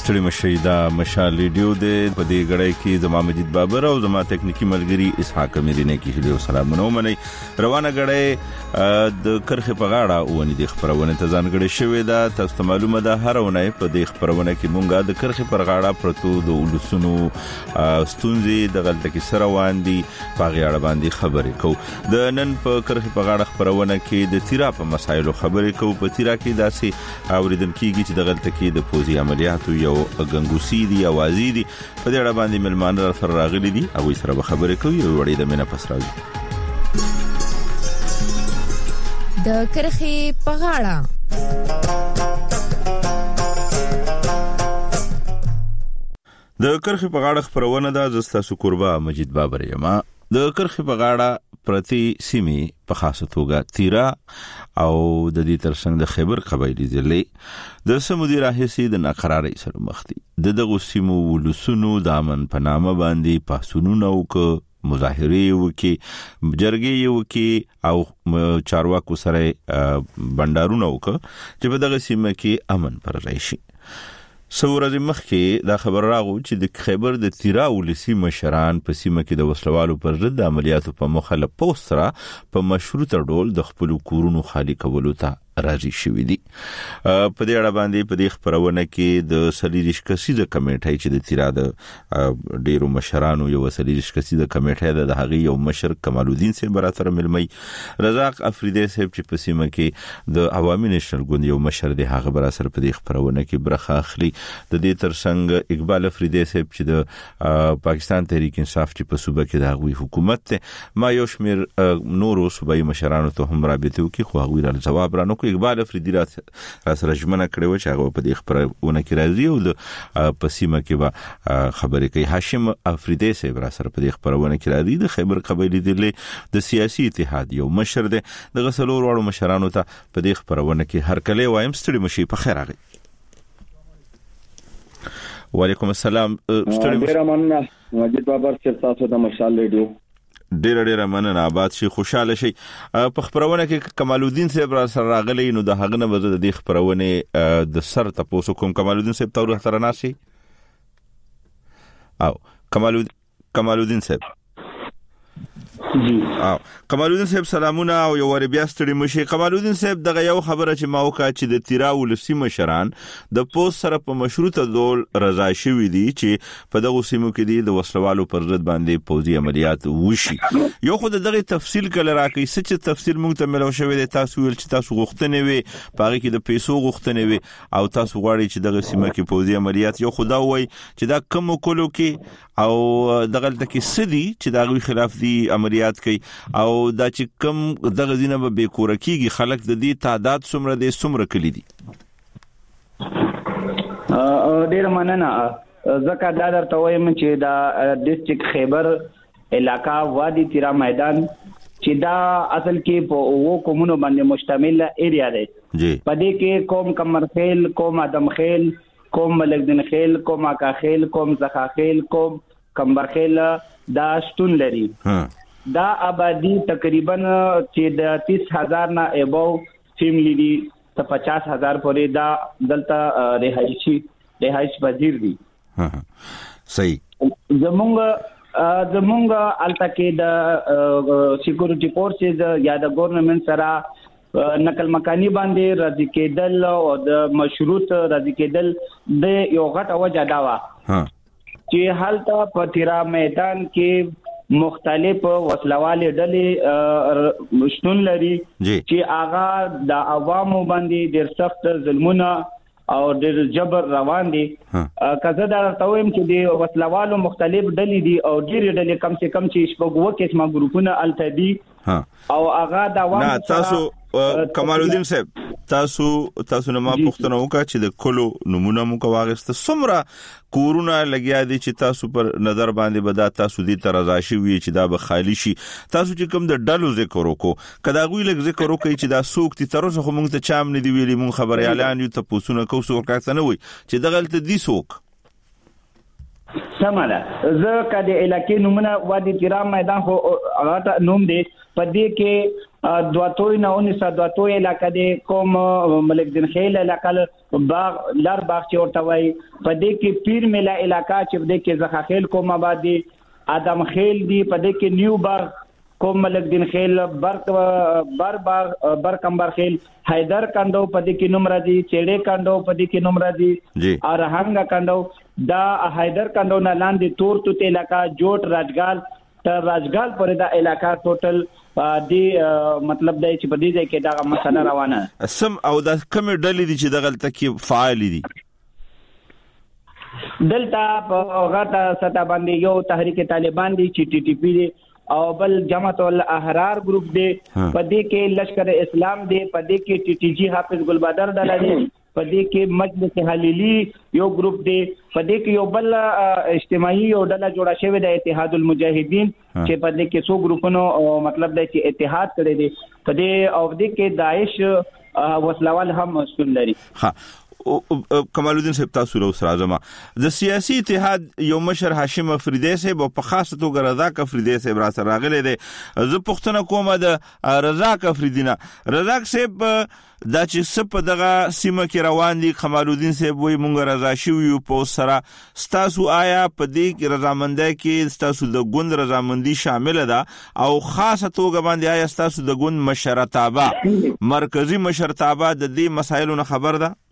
ستړي مشي دا مشال ریډیو د په دې غړای کې زما مجید بابر او زما تکنیکی ملګری اسحاق امیرینه کې هلو سلامونه ومني روانه غړای د کرخه په غاړه ونی د خبرونه ته ځانګړي شوې ده تاسو معلومه ده هرونه په دې خبرونه کې مونږه د کرخه پر غاړه پرتو د ولسونو ستونزې د غلطه کې سره واندي په غاړه باندې خبرې کو د نن په کرخه په غاړه خبرونه کې د تیرا په مسایلو خبرې کو په تیرا کې داسې اوریدل کیږي چې د غلطه کې د پوزي عملیاتو یو غنګوسی دی اوازي دی په دې اړه باندې ملمان سره راغلي دي او سره به خبرې کوي وړي د مینه پس راځي د کرخي پغاړه د کرخي پغاړه خبرونه ده زستا سکوربا مجید بابر یما د کرخي پغاړه پرتی سیمه په خاصه توګه تیرا او د دې ترڅنګ د خیبر قبایلی ضلع د سمودي راهسي د ناقرارۍ سره مخ دي د دغه سیمو ولسونو د امن په نامه باندې پاسونو او مظاهره وکي جرګې وکي او چارواکو سره بندارونه وکي چې په دغه سیمه کې امن پر راشي سورځ مخکې دا خبر راغو چې د خیبر د تیرا ولسی مشران په سیمه کې د وسلوالو پر ضد عملیاتو په مخالف پوسټرا په مشروطه ډول د خپل کورونو خالی کولو ته راځي شوې دي په دې اړه باندې په دې خبرونه کې د سلیریش کسیده کمیټه چې د تیرا د ډیرو مشرانو یو سلیریش کسیده کمیټه د هغه یو مشر کمال الدین سي براتر ملمي رزاق افریدی صاحب چې په سیمه کې د عوامي نېشنل ګوند یو مشر دی هغه براتر په دې خبرونه کې برخه اخلي د دې ترڅنګ اقبال افریدی صاحب چې د پاکستان تحریک انصاف چې په صوبه کې د هغوی حکومت ته ما یو شمیر نورو صوبایي مشرانو ته هم رابطه وکي خو هغوی را جواب رانه اقبال افریدی را سره ژمنه کړې و چې هغه په دې خبرونه کې راځي او د پسیمه کې به خبرې کوي هاشم افریدی صاحب را سره په دې خبرونه کې راځي د خیبر قبایلی ضلع د سیاسي اتحاد یو مشر دی د غسلور وړو مشرانو ته په دې خبرونه کې هر کله وایم ستړي مشي په خیر راغی وعلیکم السلام ډیر مننه مجید بابر چې تاسو د مشال ریډیو ډیر مننه آباد شي خوشاله شي په خبرونه کې کمال الدین صاحب را سره راغلی نو د هغه نه وزه د خبرونه د سر تاسو کوم کمال الدین صاحب تور سره ناشي او کمال الدین صاحب جی کمال الدین صاحب سلامونه او یو ور بیا ستړي مشي کمال الدین صاحب دغه یو خبره چې ما وکړه چې د تیرا ولسی مشران د پوس سره په مشروطه ډول رضا شوی دي چې په دغه سیمو کې د وسلوالو پر ضد باندې پوزي عملیات وشي یو خو دغه تفصیل کله راکې څه تفصیل مونږ ته ملو شوی دی تاسو ول چې تاسو غوښتنه وي پاره کې د پیسو غوښتنه وي او تاسو غواړئ چې دغه سیمه کې پوزي عملیات یو خدا وای چې دا کم کولو کې او دغه تکي سدي چې دغه خلاف دي عملیات کوي او دا چې کم دغه زینه به کور کېږي خلک د دې تعداد څومره کلی دي ډیر مننه زکه دا درته وایم چې دا ډیسټریکټ خیبر علاقہ وادي تیرا میدان چې دا اصل کې په وو کومونو باندې مشتمل ایریا دی جی پدې کې قوم کمرخیل قوم ادمخیل قوم ملکدین خیل قوم اکا خیل قوم زخا خیل قوم کمبرخیل دا شتون لري دا آبادی تقریبا چې د 30000 نه ابو فیملی دي ته 50000 پورې دا دلته رهایش پذیر دي صحیح زمونږ الته کې د سکیورټي فورسز یا د ګورنمنت سره نقل مکانی باندې راځي کېدل او د مشروط راځي کېدل د یو غټ وجه دا و چې حالته په تیرا میدان کې مختلف وسلوالې ډلې شتون لري چې هغه د عوامو باندې ډېر سخت ظلمونه او ډېر جبر روان دي کزه دا تویم چې د وسلوالو مختلف ډلې دي او ډېر ډلې کم سے کم چې شپږ وکه ګروپونه الته دي او هغه دا نه تاسو کمال الدین صاحب تاسو نه ما پوښتنه وکړه چې د کلو نمونه مو واغسته سمره کورونه لګیا دي چې تاسو پر نظر باندې بدا تاسو دې ترازاشي وي چې دا به خالی شي تاسو چې کوم د ډلو ذکر وکړو کدا غوي لګ ذکر وکړي چې دا سوق تي تر اوسه موږ ته چام نه دی ویلي مون خبري اعلان یو ته پوسونه کو سو ورکاڅنه وي چې دغلت دي سوق سماله زه کده علاقې نومونه وادي تیرام میدان خو هغه نوم دی په دې کې دواتوی نه 19 علاقې دی کوم ملک دین خیل علاقې باغ لار باغ چې ورته وای په دې کې پیر میلا علاقې چې دې کې زخه خیل کوم آبادی ادم خیل دی په دې کې نیو باغ کوم ملک دین خیل بر کمبر خیل حیدر کندو په دې کې نوم راځي چېړې کندو په دې کې نوم راځي او رهنګ کندو دا حیدر کندو نه لاندې تور توت علاقې جوټ راجګال تر راجګال پورې دا علاقې ټوټل دی مطلب دی چې په دې ځای کې دا مسله روانه سم او دا کوم ډلې دي چې دغه تکي فعال دي دلته په غټه ستا باندې یو تحریک طالبان دی چې ټي ټي پی دی او بل جماعت الاحرار گروپ دی په دې کې لشکر اسلام دی په دې کې ټي ټي جی حافظ ګلبادر ډله دی په دې کې مجلس حلیلی یو گروپ دی په دې کې یو بل اجتماعي یو ډله جوړه شوې د اتحاد المجاهدین چې په دې کې څو گروپونو مطلب دی چې اتحاد کړی دی په دې او دې کې داعش وسلوال هم مسؤل لري. ها کمال الدین صاحب تاسو له سره زما د سیاسي اتحاد یو مشر هاشم افریدی صاحب په خاصه توګه رضاک افریدی صاحب را سره راغلی دی زه پوښتنه کوم د رضاک افریدینا رضاک صاحب دا چې سپ دغه سیمه کې روان دي کمال الدین صاحب وي مونږ رضا شو یو په سره ستاسو آیا په دې کې رضامندۍ کې ستاسو د ګوند رضامندي شامل ده او خاصه توګه باندې آیا ستاسو د ګوند مشرتابه مرکزی مشرتابه د دې مسایلو نه خبر ده؟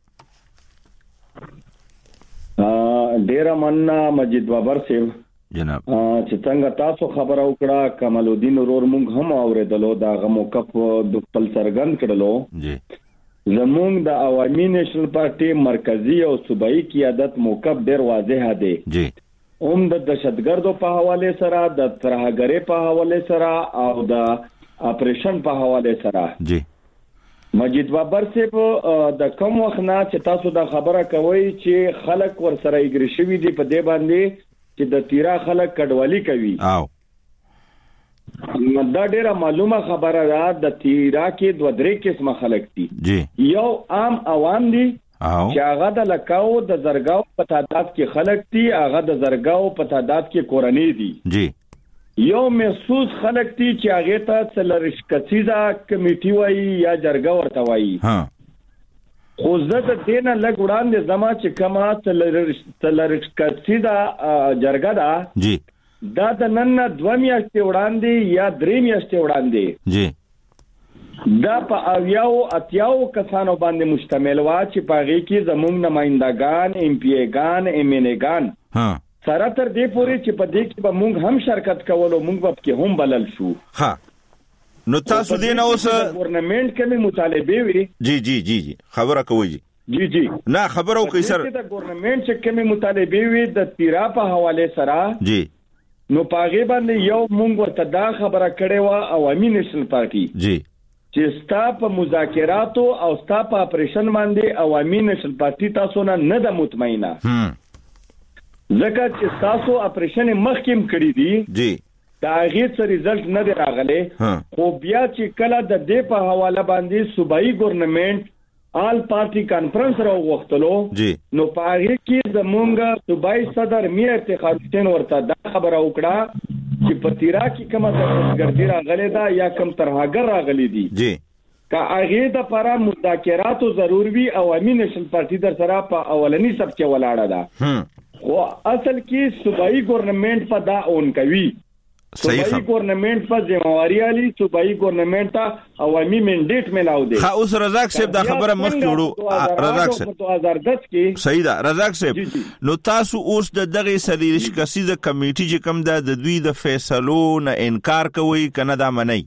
ډیر مننه مجید بابر صاحب جناب چې څنګه تاسو خبر او کړه کمال الدین ورور مونږ هم اوریدلو دا موقف د خپل سرګند کړلو جی زمونږ د عوامي نېشنل پارټي مرکزی او صوبایي قیادت موقف ډیر واضح دی جی د دهشتګردو په حواله سره د ترهګرۍ په حواله سره او د اپریشن په حواله سره جی مجید بابر صاحب د کوم وخت نه چې تاسو دا خبره کوي چې خلک ور سره ایګری شوی دي په دې باندې چې د تیرا خلک کډوالي کوي او دا ډیره معلومه خبره ده د تیرا کې دوه درې قسمه خلک دي جی یو عام عوام دي او چې هغه د لکاو د زرګاو په تعداد کې خلک دي هغه د زرګاو په تعداد کې کورنۍ دي جی یو محسوس خلک دي چې هغه ته څلرشکسیزه کمیټي وایي یا جرګه ورته وایي ها خو زه د دینه لګ وړاندې زما چې کما څلرشکسیزه جرګه ده جی دا د نن 2 میاشتې وړاندې یا 3 میاشتې وړاندې جی دا په اویاو اتیاو کسانو باندې مشتمل وا چې په هغه کې زموږ نمائندگان ایم پی ایګان ایم ان ایګان ها سره تر دې پورې چې په دې کې به موږ هم شرکت کولو موږ به کې هم بلل شو ها نو تاسو دې نه اوس ګورنمنت کې مطالبه وي جی جی جی جی خبره کوي جی جی نه خبرو کوي سر د ګورنمنت چې کې مطالبه وي د تیرا په حواله سره جی نو پاغه باندې یو موږ ورته دا خبره کړې و عوامي نېشنل پارټي جی چې ستا په مذاکراتو او ستا په اپریشن باندې عوامي نېشنل پارټي تاسو نه د مطمئنه ځکه چې تاسو اپریشن مخکیم کړی دي جی دا هیڅ رزلټ نه دی راغلی خو بیا چې کله د دې په حواله باندې صوبایي ګورنمنت آل پارټي کانفرنس راوغختلو نو په هغه کې زمونږ صوبایي صدر میر افتخار حسین ورته دا خبره وکړه چې په تیرا کې کومه دهشتګردي راغلې ده یا کوم ترهګر راغلي دي جی که هغه د لپاره مذاکراتو ضروري وي عوامي نېشنل پارټي در سره په اولنی سب کې ولاړه ده خو اصل کې صوبایي ګورنمنت په دا اون کوي صوبایي ګورنمنت په ذمہواری علي صوبایي ګورنمنت ته عوامي منډیټ ملاو دي خا اوس رزاق صاحب دا خبره مخ جوړو رزاق صاحب 2010 کې صحیح ده رزاق صاحب نو تاسو اوس د دغه سلیش کسیزه کمیټي چې کوم د دوی د فیصلو نه انکار کوي کنه دا منئ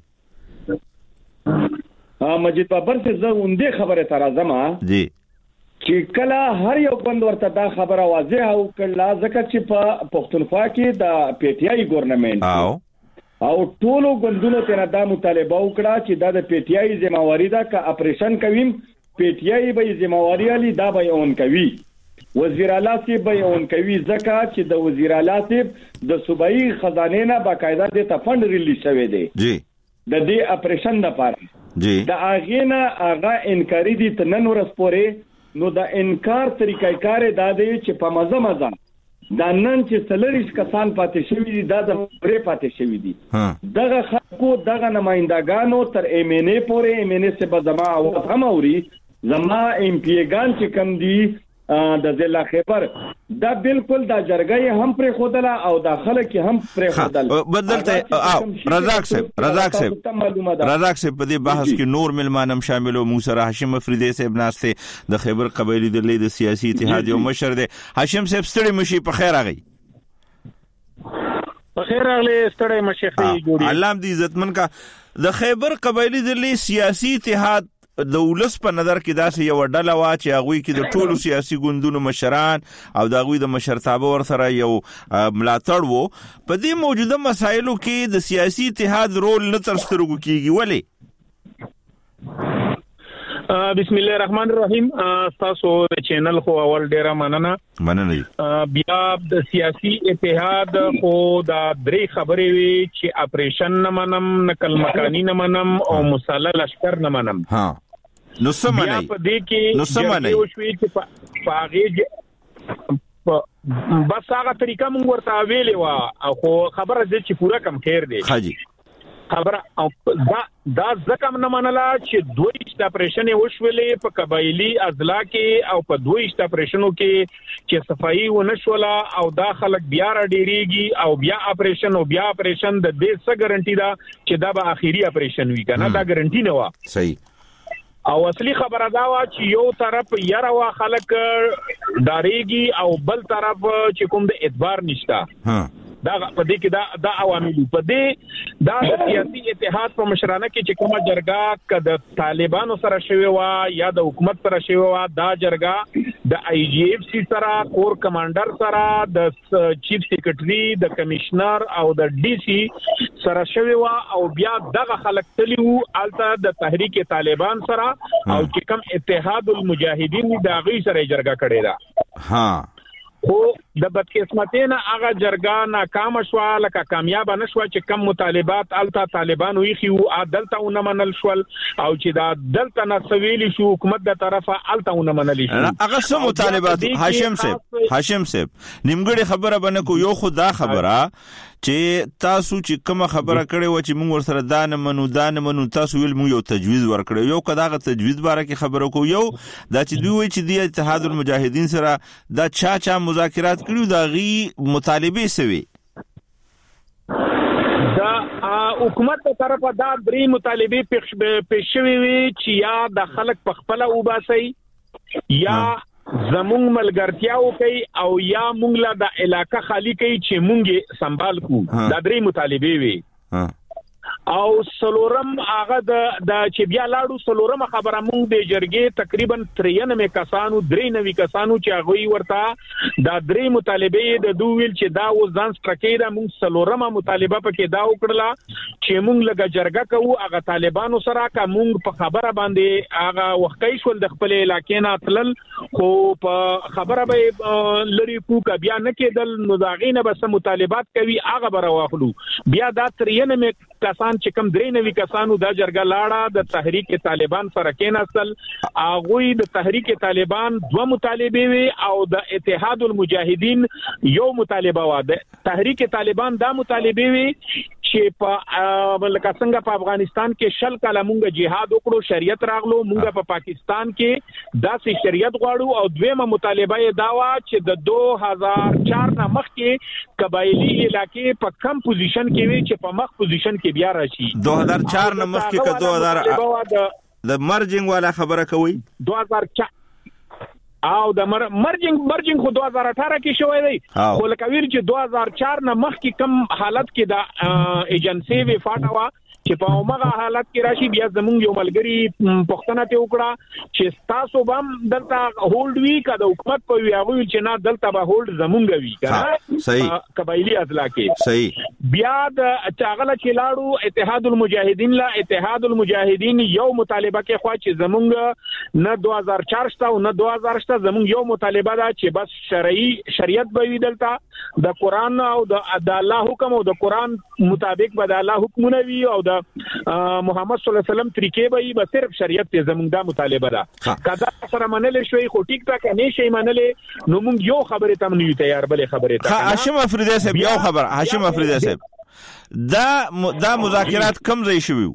مجید بابر سے زه اونده خبره ترازمه جی چې کله هر یو بند ورته دا خبره واضح او کله ځکه چې په پښتونخوا کې د پی ټی آی ګورنمنت او ټولو ګوندونو ته دا مطالبه وکړه چې دا د پی ټی آی ذمہواری ده که اپریشن کوي پی ټی آی به ذمہواری علي دا به اون کوي وزیر اعلی سی به اون کوي ځکه چې د وزیر اعلی سی د صوبایي خزانه نه باقاعده د تفند ریلیز شوی دی جی د دې اپریشن لپاره جی د اغه نه اغه انکاری دي تنن ورس پورې نو د انکار طریقې کار دا دی چې په مزه دا نن چې سلریش کسان پاتې شوی دي دا د پرې پاتې شوی دي دغه خلکو دغه نمائندګانو تر MNA پورې MNA سے بزما او هم اوري زما MP ګان چې کم دي د ضلع خیبر دا بالکل دا جرګه هم پر خودله او دا خلک هم پر خودل بدلته رزاق صاحب په دې بحث کې نور ملمانم شاملو موږ سره هاشم افریدی صاحب ناشته د خیبر قبایلی د لید سیاسي اتحاد یو مشر دی هاشم صاحب ستړي مشي په خیر راغی په خیر راغلی ستړي مشي جوړي الله دې عزتمن کا د خیبر قبایلی د لید سیاسي اتحاد د ولس په نظر کې داسې یو ډله وا چې هغه کې د ټولو سیاسي ګوندونو مشران او د هغه د مشرتابه ور سره یو ملاتړ وو په دې موجوده مسایلو کې د سیاسي اتحاد رول نه تر سترګو کیږي ولی بسم الله الرحمن الرحیم تاسو د چینل خو اول ډیره مننه بیا د سیاسي اتحاد خو دا درې خبرې وی چې اپریشن نه منم نقل مکانی نه منم او مسلح لشکر نه منم نو سمنه په دې کې یو شوي چې پاغه بس هغه طریقه مونږ ورته ویلې وا خو خبره دې چې پورا کم خیر دی حاجی خبره دا ځکه نه منله چې دوی اپریشن وشولې په قبایلی اضلاع کې او په دوی اپریشنو کې چې صفائی ونشوله او دا خلک بیا را ډیریږي او بیا اپریشن د دې څه ګارانټي ده چې دا به اخیری اپریشن وي کنه دا ګارانټي نه و صحیح او اصلي خبره دا وا چې یو طرف یاره وا خلک داریږي او بل طرف چې کوم د اعتبار نشته دا په دې کې دا عوامل په دې دا د سیاسي اتحاد په مشرانه کې چې کومه جرګه کده طالبانو سره شوی وا یا د حکومت سره شوی وا دا جرګه د IGFC سره کور کمانډر سره د چیف سیکریټري د کمشنر او د DC سره شوی وا او بیا دغه خلک تلیو الته د تحریک طالبان سره او چې کوم اتحاد المجاهدین دا غي سره جرګه کړې ده خو د بدقسمتۍ نه هغه جرګه ناکام شو لکه کامیاب نه شو چې کم مطالبات الته طالبانو یې خو عدالت او نه منل شول او چې دا عدالت نه سویلی شو حکومت د طرفه الته او نه منل شو هغه سم مطالبات هاشم صاحب نیمګړي خبره بنه کو یو خدا خبره چې تاسو چې کوم خبره کړې و چې موږ ورسره دانه منو تاسو ویل موږ یو تجویز ورکړو یو کداغه تجویز باره کې خبره کو یو دا چې دوی چې د اتحاد المجاهدین سره دا چا مذاکرات کړو دا غي مطالبه سوي دا حکومت په طرفه دا درې مطالبه پیښ شوي وي چې یا د خلک په خپل وباسي یا زمونږ ملګرتیاو کوي او یا مونږ لا د علاقې خالی کوي چې مونږه سنبال کو دا درې مطالبه وي او سلورم هغه د چې بیا لاړو سلورم خبره مونږ د جرګې تقریبا 93 کسانو 93 کسانو چې هغه ورته دا درې مطالبه د دویل چې دا وزن سټرکې دا مونږ سلورم مطالبه پکې دا وکړه چې مونږ لګه جرګه کوو هغه طالبانو سره کا مونږ په خبره باندې هغه وختي شول د خپل علاقې نه تلل خو په خبره به لری کو کا بیا نه کېدل نو دا غینه بس مطالبات کوي هغه بر واخلو بیا دا 93 کسان چې کوم 93 کسانو دا جرګه لاړه د تحریک طالبان سره کېناستل هغه د تحریک طالبان دوه مطالبه وي او د اتحاد المجاهدین یو مطالبه و ده تحریک طالبان دا مطالبه وي چې په لکه څنګه په افغانستان کې شل کاله مونږه جهاد وکړو شریعت راغلو مونږه په پاکستان کې داسې شریعت غواړو او دویمه مطالبه یې دا و چې د 2004 نه مخکې قبایلی علاقې په کم پوزیشن کې وي چې په مخ پوزیشن کې بیا راشي 2004 نه مخکې که 2000 د مرجنګ والا خبره کوي 2004 او د مرجنګ خو 2018 کې شوی دی خو لکه ویل چې 2004 نه مخکې کم حالت کې د ایجنسی وی فاټوا چې په هغه حالت کې راشي بیا زمونږ یو ملګری پښتنه ته وکړه چې تاسو بم دلته هولډ وی کده حکومت په وی هغه چې نه دلته به هولډ زمونږ وی کنه صحیح قبایلی اضلاع کې صحیح بیا د چاغله چې لاړو اتحاد المجاهدین لا اتحاد المجاهدین یو مطالبه کې خو چې زمونږ نه 2004 شته او نه 2000 وروسته زموږ یو مطالبه ده چې بس شریعت به وي دلته د قران او د الله حکم او د قران مطابق به د الله حکمونه وي او د محمد صلی الله علیه وسلم طریقې به به صرف شریعت ته زموږ د مطالبه ده کدا سره منل شوی خو ټیک ټاک نه شي منل نو موږ یو خبره تم نه تیار بلې خبره ته هاشم افریدی صاحب یو خبر هاشم افریدی صاحب دا مذاکرات کم ځای شوی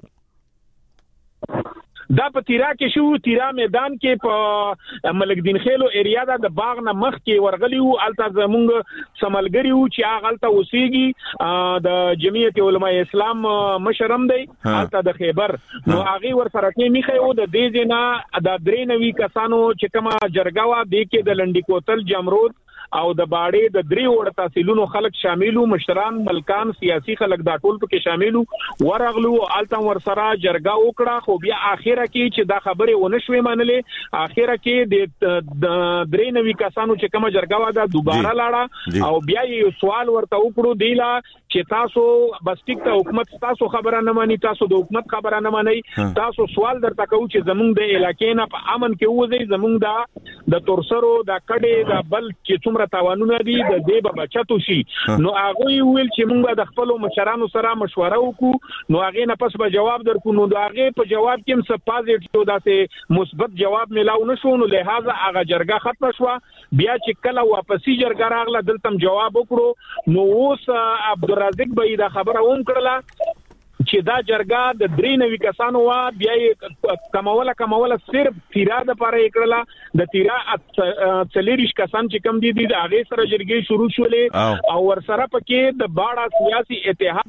دا په تیرا کې شو تیرا میدان کې په ملک دین خیلو ایریا د باغ نه مخ کې ورغلی وو الته زمونږ سملګری وو چې هغه الته اوسېږي د جمعیت علماء اسلام مشرم دی الته د خیبر نو هغه ور سره کې میخه وو د دې جنا د درې نوي کسانو چې کما جرګاوا د کې د لنډی کوتل جمرود او د باړې د درې وړ تحصیلونو خلک شاملو مشران ملکان سیاسي خلک دا ټول پکې شاملو ورغلو الته ور سره جرګه وکړه خو بیا اخیره کې چې دا خبره ونه شوې منلې اخیره کې د درې نوي کسانو چې کومه جرګه وا دا دوباره لاړه او بیا یو سوال ورته وکړو دیلا چې تاسو بس ټیک ته حکومت تاسو خبره نه مانی تاسو د حکومت خبره نه مانی تاسو سوال درته کوو چې زمونږ د علاقې نه په امن کې وځي زمونږ د تورسرو د کډې د بل چې څومره تاوانونه دي د دې به بچاتو شي نو هغه ویل چې موږ د خپل مشرانو سره مشوره وکړو نو هغه نه پس به جواب درکو نو دا هغه په جواب کې هم څه پازیټیو داسې مثبت جواب ملاو نشو نو لہذا هغه جرګه ختم شو بیا چې کله واپسی جرګه راغله دلته جواب وکړو نو اوس عبدالرزاق به دا خبره هم کړله چې دا جرګه د درې نوي کسانو وا بیا کموله صرف تیرا د پاره کړله د تیرا څلریش کسان چې کم دي د هغه سره جرګې شروع شولې او ور سره پکې د باړه سیاسي اتحاد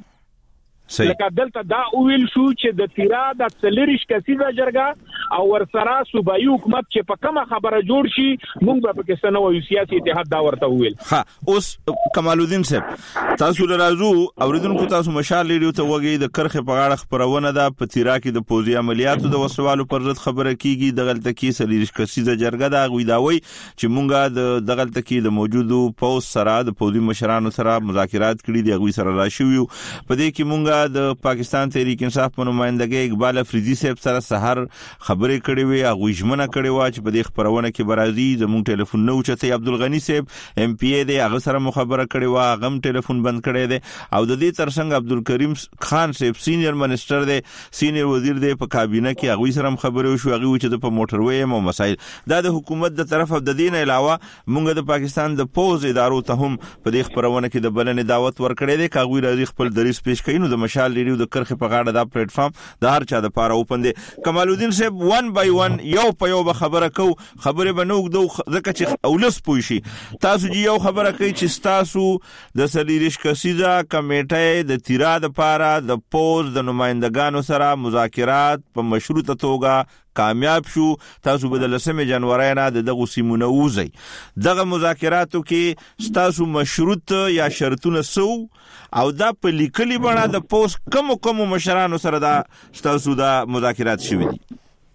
لکه دلته دا اویل شو چې د تیرا د څلریش کسیزه جرګه او ور سره صوبایي حکومت چې په کومه خبره جوړ شي موږ به پکې سنوي سیاسي اتحاد دا ورته ویل اوس کمال الدین صاحب تاسو لرازو اوریدونکو تاسو مشال لیډیو ته وګي د کرخه په غاړه خبرونه ده په تیرا کې د پوزي عملیاتو د وسوالو پر ضد خبره کیږي د غلطه کې څلریش کسیزه جرګه دا غویداوي چې موږ د غلطه کې د موجودو پوز سره د پوزي مشرانو سره مذاکرات کړي دي غوي سره راشيو په دې کې موږ د پاکستان تحریک انصاف په نمائندګۍ اقبال افریدی صاحب سره سحر خبرې کړې وي هغه ژمنه کړې و چې په دې خبرونه کې برازي زموږ ټلیفون نو چته عبدالغنی صاحب ایم پی ای دی هغه سره مخابره کړې و هغه ټلیفون بند کړی دی او د دې ترڅنګ عبدالکریم خان صاحب سینیئر منسٹر دی سینیئر وزیر دی په کابینه کې هغه سره خبرې وشو هغه چې په موټروي او مسایل د حکومت د طرف د دین علاوه موږ د پاکستان د پوز ادارو ته هم په دې خبرونه کې د بلنې دعوت ورکړې ده کاوی راځي خپل دریس پیش کړي نو د مشال لیډیو د کرخه په غاړه دا پلیټ فارم د هر چا د پاره اوپن دی کمال الدین صاحب 1 by 1 یو په یو خبره کو خبره بنوګ دو ځکه چې اولس پوي شي تاسو یو خبره کوي چې تاسو د سلیریش کسیزه کمیټه د تیرا د پاره د پوز د نمائندګانو سره مذاکرات په مشروطه توګه کامیاب شو تاسو به د 10 جنوري نه دغه سیمونه وځي دغه مذاکراتو کې تاسو مشروط یا شرطونه سو او دا په لیکلي بڼه د پوس کوم مشرانو سره دا تاسو دا مذاکرات شوي دي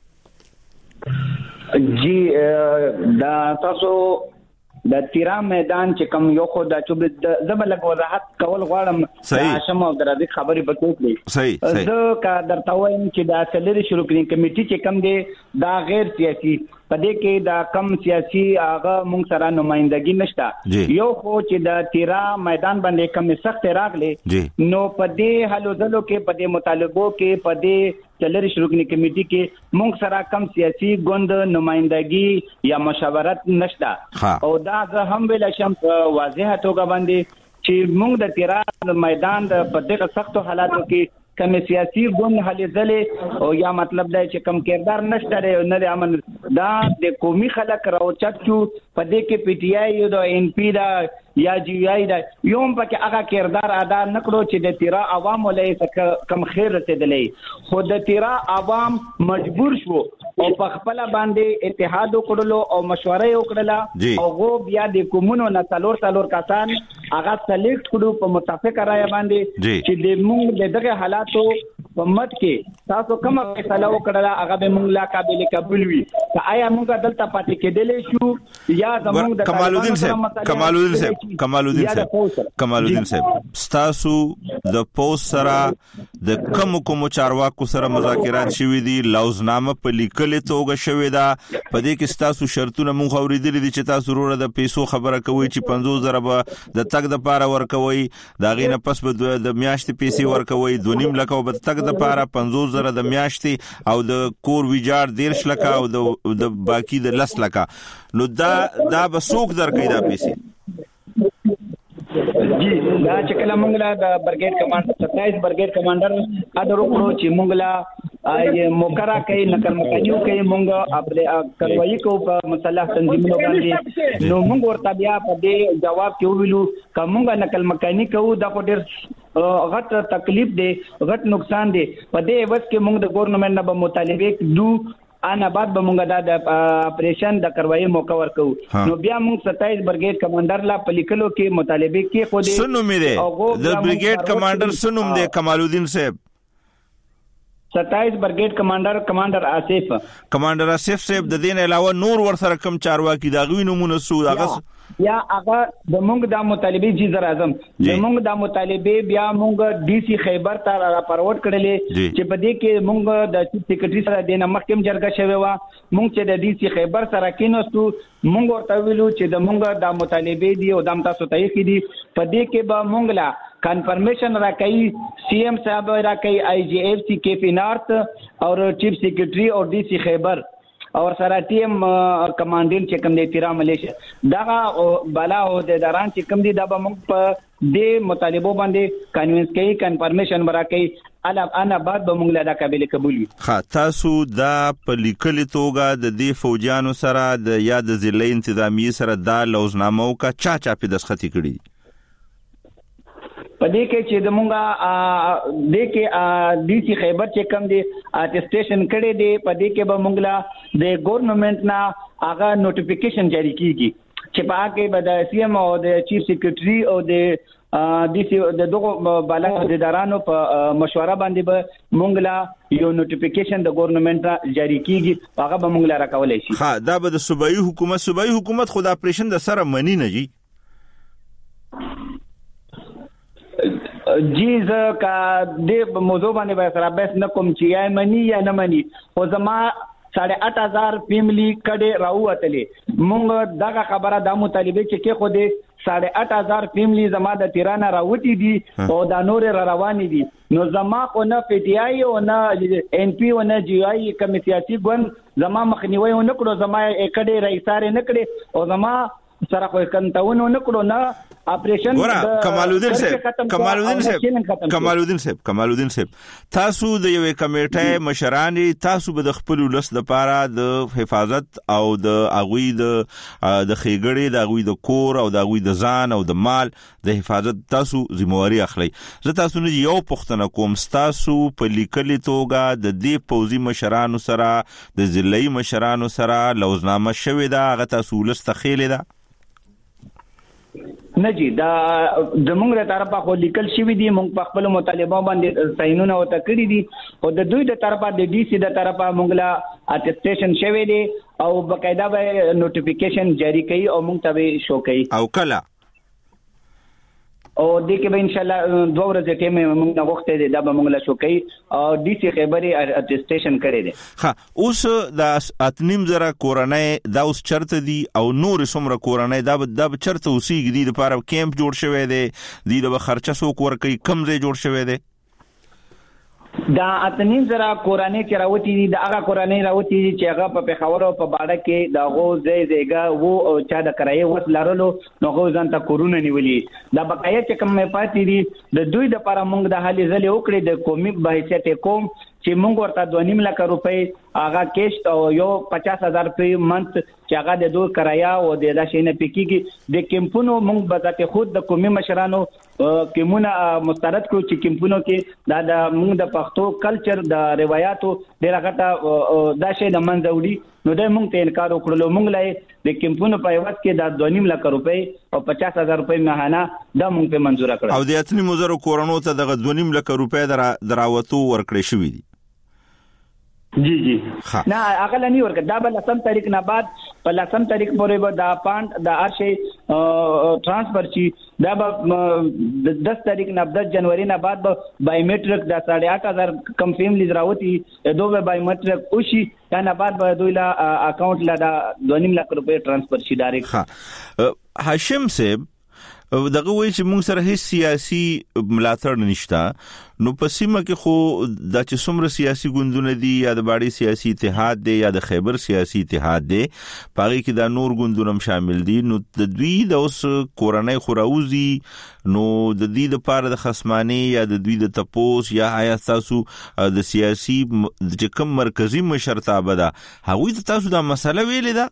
جی دا تاسو د تیرا میدان چې کوم یو خو د چوب زبلک وضاحت کول غواړم هاشم او درازي خبرې بکوکلي صحیح زه کا درته وایم چې دا سلری شروع کړي کمیټي چې کوم دی دا غیر سیاسي پدې کې دا کم سیاسي هغه مونږ سره نمائندګي نشته یو خو چې د تیرا میدان باندې کم سخت راغلي نو پدې حلو ځلو کې پدې مطالبو کې پدې چلری شروع کړي کمیټي کې مونږ سره کم سیاسي ګوند نمائندګي یا مشاورت نشته او دا زه هم ویل شم واضحه توګه باندې چې مونږ د تیرا میدان د پدې سختو حالاتو کې کم سیاسي ګوند هلې ځلې او یا مطلب دا چې کم کردار نشته نه د امن دا د قومي خلک راوچت شو په دې کې پی ټی آی د ان پی دا یا جی آی دا یوم پکې هغه کردار ادا نکړو چې د تیرا عوام ولې کم خیر رسیدلې خو د تیرا عوام مجبور شو او په خپل باندې اتحاد وکړلو او مشوره وکړه او غو بیا د کومونو نه څلور کسان هغه سلیکټ کړو په متفق رائے باندې چې د موږ دغه حالاتو په مت کې تاسو کوم فیصله وکړه هغه به موږ لا قابل قبول وي آیا موږ دلته پاتې کېدل شو یا زموږ د کمالودین صاحب تاسو د پوس سره د کوم چارواکو سره مذاکرات شوي دي لوزنامه په لیکل توګه شوي ده په دې کې تاسو شرطونه مونږ اوریدلې دي چې تاسو وروره د پیسو خبره کوي چې 50,000 به د تک د پاره ورکوي دا غینه پس به د میاشتې پیسې ورکوي 2.5 لک او به تک د پاره 50,000 د میاشتې او د کور ویجار 10 لک او د باقی د 10 لک نو دا به څوک درکې دا پیسې جی دا چې کله موږ لا د برګیډ کمانډر 27 برګیډ کمانډر اډر وکړو چې موږ لا موکرا کوي نقل مکانیو کوي موږ خپل کاروایی کو په مسلح تنظیمونو باندې نو موږ ورته بیا په دې جواب کې ویلو کومه نقل مکانی کوو دا په ډېر غټ تکلیف دی غټ نقصان دی په دې وخت کې موږ د ګورنمنت نه به مطالبه دو انا بعد به موږ د اپریشن د کاروایی موقع ورکو نو بیا موږ 27 برګیډ کمانډر لا پلیکلو کې مطالبه کې خو دې سنوم دې د برګیډ کمانډر سنوم دې کمالودین صاحب 27 برګیډ کمانډر آصف صاحب د دین علاوه نور ور سره کم چارواکي دا غوی نمونه سو هغه یا هغه د موږ د مطالبه جیزر اعظم د موږ د مطالبه بیا موږ ډي سي خیبر ته را پروت کړلې چې په دې کې موږ د چیف سیکریټري سره د محکمه جرګه شوی و موږ چې د ډي سي خیبر سره کینوستو موږ ورته ویلو چې د موږ د مطالبه دی او د تاسو ته کې دي په دې کې به موږ لا کنفرمیشن راکړي سی ایم صاحب راکړي آی جی ایف سی کے پی نارث اور چیف سیکریټري او ډي سي خیبر اور سره ټیم کمانډینټ چې کوم دی تیرا ملیشیا دا بالا او د داران چې کوم دی دا به موږ په دې مطالبه باندې کنوینس کوي کنفرمیشن ورکړي انا بعد به موږ لا قابل قبول وي تاسو دا په لیکل توګه د دې فوجانو سره د یاد ضلع انتظامی سره دا لوزنامو کا چا په دسخطي کړي پدې کې چې د مونږه د کې ډي سي خیبر چې کوم دی اټیسټیشن کړي دی پدې کې به مونږ د ګورنمنت نه هغه نوټیفیکیشن جاری کیږي چې پاکه به د سی ایم او د چیف سیکریټري او د ډي سي د دغه بالا د ادارانو په مشوره باندې به مونږ لا یو نوټیفیکیشن د ګورنمنت جاری کیږي هغه به مونږ لا راکولای شي ها دا به د صوبایي حکومت خود اپریشن د سره منی نه جی جی زه کا د موضوع باندې به سره بس نه کوم چې یا منی یا نه منی خو زما 8,500 فیملی کډه راووتلې مونږ دغه خبره د مطالبه چې خو دې 8,500 فیملی زما د تیرانه راوتی دي او د نور رواني دي نو زما خو نه پی ټی آی او نه ان پی او نه جی آی کوم سیاسي ګوند زما مخنیوي نه کړو زما کډه رئیساره نه کړي او زما سره خو کنټاونو نه کړو نه اپریشن کمالودین صاحب تاسو د یوې کمیټې مشرانی تاسو به د خپل ولس لپاره د حفاظت او د اغوی د خېګړې د اغوی د کور او د اغوی د ځان او د مال د حفاظت تاسو ذمہواری اخلي زه تاسو نه یو پښتنه کوم تاسو په لیکلي توګه د دې پوزي مشرانو سره د ضلعي مشرانو سره لوزنامه شوې ده هغه تاسو ولس تخیل ده نه جی دا د موږ له طرفه خو لیکل شوی دی موږ په خپل مطالبه باندې ساينونه او تکړی دي او د دوی د طرفه د ډي سي د طرفه موږ لا اټیسټیشن شوی دی او بقاعده به نوټیفیکیشن جاری کړي او موږ ته شو کړي او کله او د کې به ان شاء الله 2 ورځې ټیم موږ نه وخت دی دا به موږ لا شو کوي او ډي سي خبري اټیسټیشن کړي دي ها اوس د اتنیم زره کورنۍ دا اوس چرته دي او نور سمره کورنۍ دا چرته اوسېږي دي لپاره کیمپ جوړ شوی دی د خرچه سو کور کوي کم ځای جوړ شوی دی دا اتنیم زره کورنۍ چې راوتی دي د هغه کورنۍ راوتی دي چې هغه په پیښور او په باډه کې دا غو زیګه وو چا د کرایې وس لارلو نو غو ځان ته کورونه نیولې دا بقایا چې کوم پاتې دي د دوی د لپاره موږ د حالي ځلې وکړې د قومي بحثیت کوم چې موږ ورته 2.5 لک روپۍ هغه کېشت او یو 50,000 روپۍ منت چې هغه د دوه کرایا او د داشینه پکېږي د کمپونو موږ بذات خود د قومي مشرانو کمونه مسترد کړو چې کمپونو کې د موږ د پښتو کلچر د روایتو د راغټه داشې د منځوړي نو د موږ ته انکار وکړلو موږ لای د کمپونو په وخت کې د 2.5 لک روپۍ او 50,000 روپۍ ماهانه د موږ په منزور کړل او د اتنی مزر کورونو ته د 2.5 لک روپۍ دراوتو ورکړې شوې دي جی نه هغه لنی ورکړه دا بل سم تاریخ نه بعد په لسم تاریخ پورې به دا پاند د ارشي ترانسفر شي دا به 10 تاریخ نه 10 جنوري نه بعد به بایومټریک د 8,500 کم فیملیز راوتی دوه بایومټریک او شي کنه بعد به دوی لا اکاونټ لا 2.5 لک روپۍ ترانسفر شي ډایرکټ هاشم صاحب دغه وی چې موږ سره هیڅ سیاسي ملاتړ نشته نو په سیمه کې خو د چې څومره سیاسي ګوندونه دي یا د باړي سیاسي اتحاد دی یا د خیبر سیاسي اتحاد دی پاره کې د نور ګوندونه شامل دي نو د دوی د اوس کورنۍ خوراوزي نو د دې لپاره د خصمانه یا د دوی د تپوس یا آیا تاسو د سیاسي چې کوم مرکزی مشرتابه ده هغوی تاسو دا مسله ویلې ده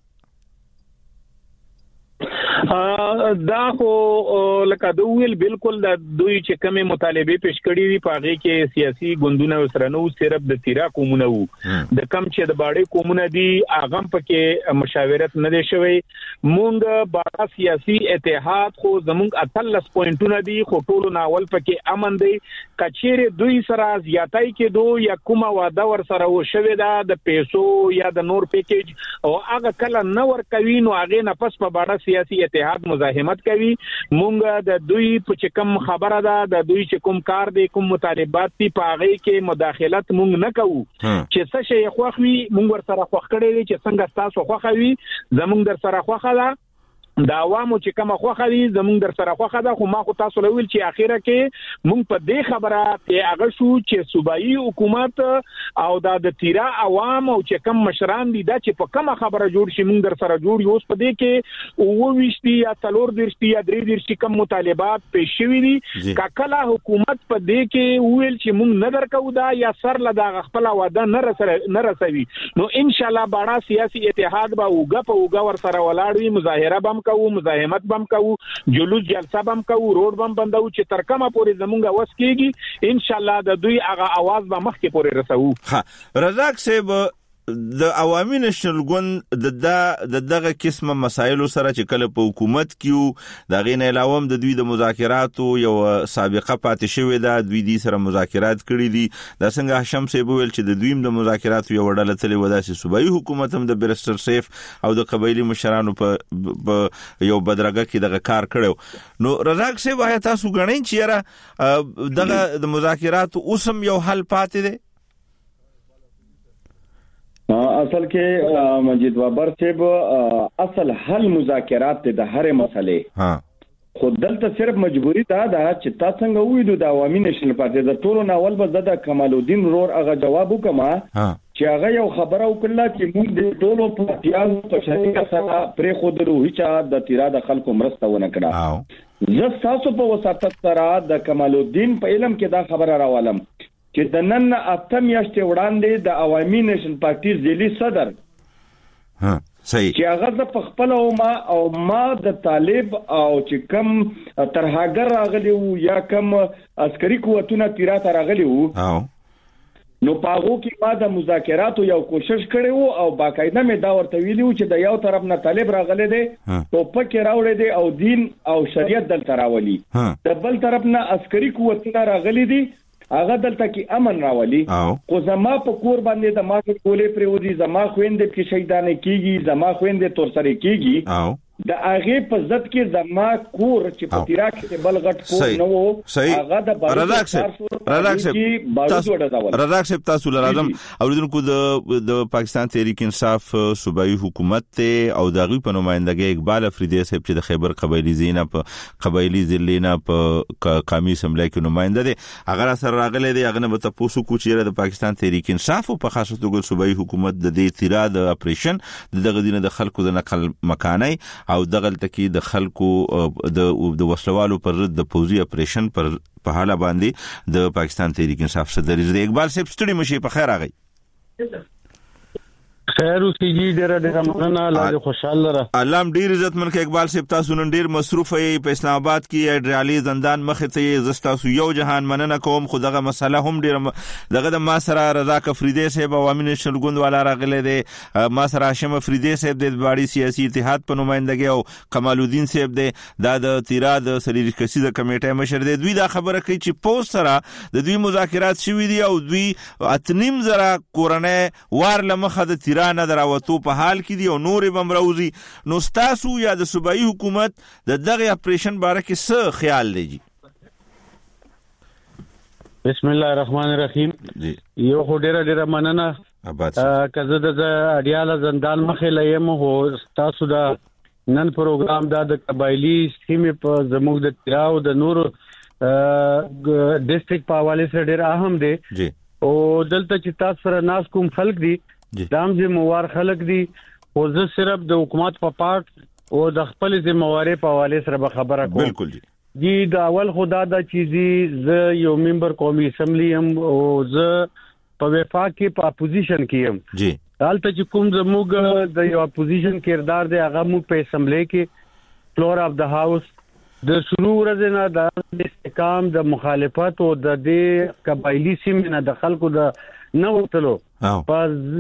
دا خو لکه دویل بالکل د دوی چې کومه مطالبه پیش کړې وي پاغه کې سیاسي ګوندونه سره نو صرف د تیرا کومونه وو د کم چې د باړې کومونه دي اغم پکې مشاورت نه دي شوی مونږ باړه سیاسي اتحاد خو زمونږ 13 پوینټونه دي خو ټولو ناول پکې امن دي کچېره دوی سره زیاتای کې دو یا کومه واده ور سره و شوی دا د پیسو یا د نور پیکیج او هغه کله نه ور کوي نو هغه نه پس په باړه سیاسي اتحاد مزاحمت کوي مونږ د دوی په کوم خبره ده د دوی چې کوم کار دي کوم مطالبات دي پاغه کې مداخلت مونږ نه کوو چې څه شي خوخوي مونږ ور سره خوخ کړی چې څنګه تاسو خوخوي زمونږ در سره خوخه ده دا عوامو چې کومه خوخه دي زمونږ در سره خوخه ده خو ما خو تاسو لویل چې اخیره کې مونږ په دې خبره ته هغه شو چې صوبایي حکومت او د تیرا عوام او چې کوم مشران دي دا چې په کومه خبره جوړ شي مونږ در سره جوړ یو په دې کې او وشتي یا تلور درشتي یا درې درشتي کوم مطالبات پیش شوي دي کله حکومت په دې کې ویل چې مونږ نه درکو دا یا سر لدا خپل واده نه رسوي نو ان شاء الله باړه سیاسي اتحاد به وګ ور سره ولاړ وي مظاهره بم کوو مزاحمت بم کوو جلوس جلسه بم کوو روډ بم بندو چې تر کومه پورې زمونږه وس کیږي ان شاء الله د دوی هغه आवाज به مخکې پورې رسوو ها رزاق صاحب د عوامي نشنل ګوند دغه قسمه مسایلو سره چې کله په حکومت کې دا غین علاوه د دوی د مذاکراتو یو سابقه پاتې شوې ده دوی دې سره مذاکرات کړي دي دا څنګه هاشم صاحب ویل چې د دویم د مذاکراتو یو وړاله تلې ودا چې صوبایي حکومت هم د برستر سیف او د قبایلی مشرانو په یو بدرګه کې دغه کار کړو نو رزاق صاحب آیا تاسو غنئ چې دغه د مذاکراتو اوسم یو حل پاتې دی اصل کې مجید بابر صاحب اصل حل مذاکرات د هر مسلې خو دلته صرف مجبوری ده چې تاسو څنګه وېدو د عوامي نشنل پارټي د ټولو ناول به د کمال الدین رور هغه جواب وکما چې هغه یو خبره وکړه چې موږ د ټولو پارټیانو په شریک سره پرې خو درو هیڅ د تیرا د خلکو مرسته ونه کړه زه تاسو په وساتت سره د کمال الدین په علم کې دا خبره راوالم چې د نن اته میاشتې وړاندې د عوامي نشن پارټي ځلي صدر صحیح چې هغه په خپل او ما د طالب او چې کم ترهاګر راغلی وو یا کم عسکري قوتونه تیرا ته راغلی وو نو پاغو کې ما د مذاکراتو یو کوشش کړی وو او باقاعده مې دا ورته ویلی وو چې د یو طرف نه طالب راغلی دی ټوپک راوړی دی او دین او شریعت دلته راولي د بل طرف نه عسکري قوتونه راغلي دي هغه دلته کې امن راولي خو زما په کور باندې د ماته کولې پرودي زما خويندې کې شهیدانه کیږي زما خويندې تور سره کیږي د هغه په ضد کې زما کور چې په تیرا کې بل غټ کور نه وو هغه د رزاق صاحب تاسو لازم اوریدونکو د پاکستان تحریک انصاف صوبایي حکومت ته او دغه په نمائندګۍ اقبال افریدی صاحب چې د خیبر قبایلی زینا په قبایلی ضلعنا په قومي اسمبلی کې نمائنده دي هغه سره راغلي دي هغه به تاسو کو چې د پاکستان تحریک انصاف په خاصه توګه صوبایي حکومت د دې تیرا د اپریشن دغه دینه د خلکو د نقل مکانای او دغه تکي د خلکو د وسلوالو پر ضد د پوزي اپریشن پر په حاله باندې د پاکستان تحریک انصاف صدر اقبال صاحب ستړي مشي په خیر راغی خیر اوسې جی ډېر مننه الله خوشاله را علام ډېر عزت من کې اقبال صاحب تاسو نن ډېر مصروف یې په اسلام آباد کې ډرالي زندان مخې ته زستاسو یو جهان مننه کوم خو دغه مسله هم ډېر دغه د ما سره رضاک افریدی صاحب او امین شلګوند والا راغله دي ما سره هاشم افریدی صاحب د باړي سیاسي اتحاد په نمائندګي او کمال الدین صاحب د تیرا د سلیری کسي د کمیټه مشر دی دوی دا خبره کوي چې پوس سره د دوی مذاکرات شوي دي او دوی اتنیم زره کورنۍ وار لمخه د نه دراوتو په حال کې دی او نورې بمروزي نو ستاسو یا د صوبایي حکومت د دغه اپریشن باره کې څه خیال دی جی؟ بسم الله الرحمن الرحیم. یو خو ډېر مننه کزه د اډیاله زندان مخې لایم هو تاسو دا نن پروګرام د قبایلی سیمې په زموږ د تیراو د نور ډیسټریکټ په حواله سره ډېر اهم دی جی او دلته چې تاسو سره ناس کوم خلک دي دام ذمہوار خلک دي او زه صرف د حکومت په پارت او د خپل ذمہواري په حواله سره خبره کوم. بالکل جی دا اول خدا دا چیزي ز یو ممبر قومي اسمبلی هم او ز په وفاق کې په اپوزیشن کې هم جی حالت چې کوم زموږ د یو اپوزیشن کردار دی هغه مو په اسمبلی کې فلور اف د هاوس د شروع ورځ نه د استحکام د مخالفت او د دې قبایلی سیمې نه د خلکو د نو وتلو په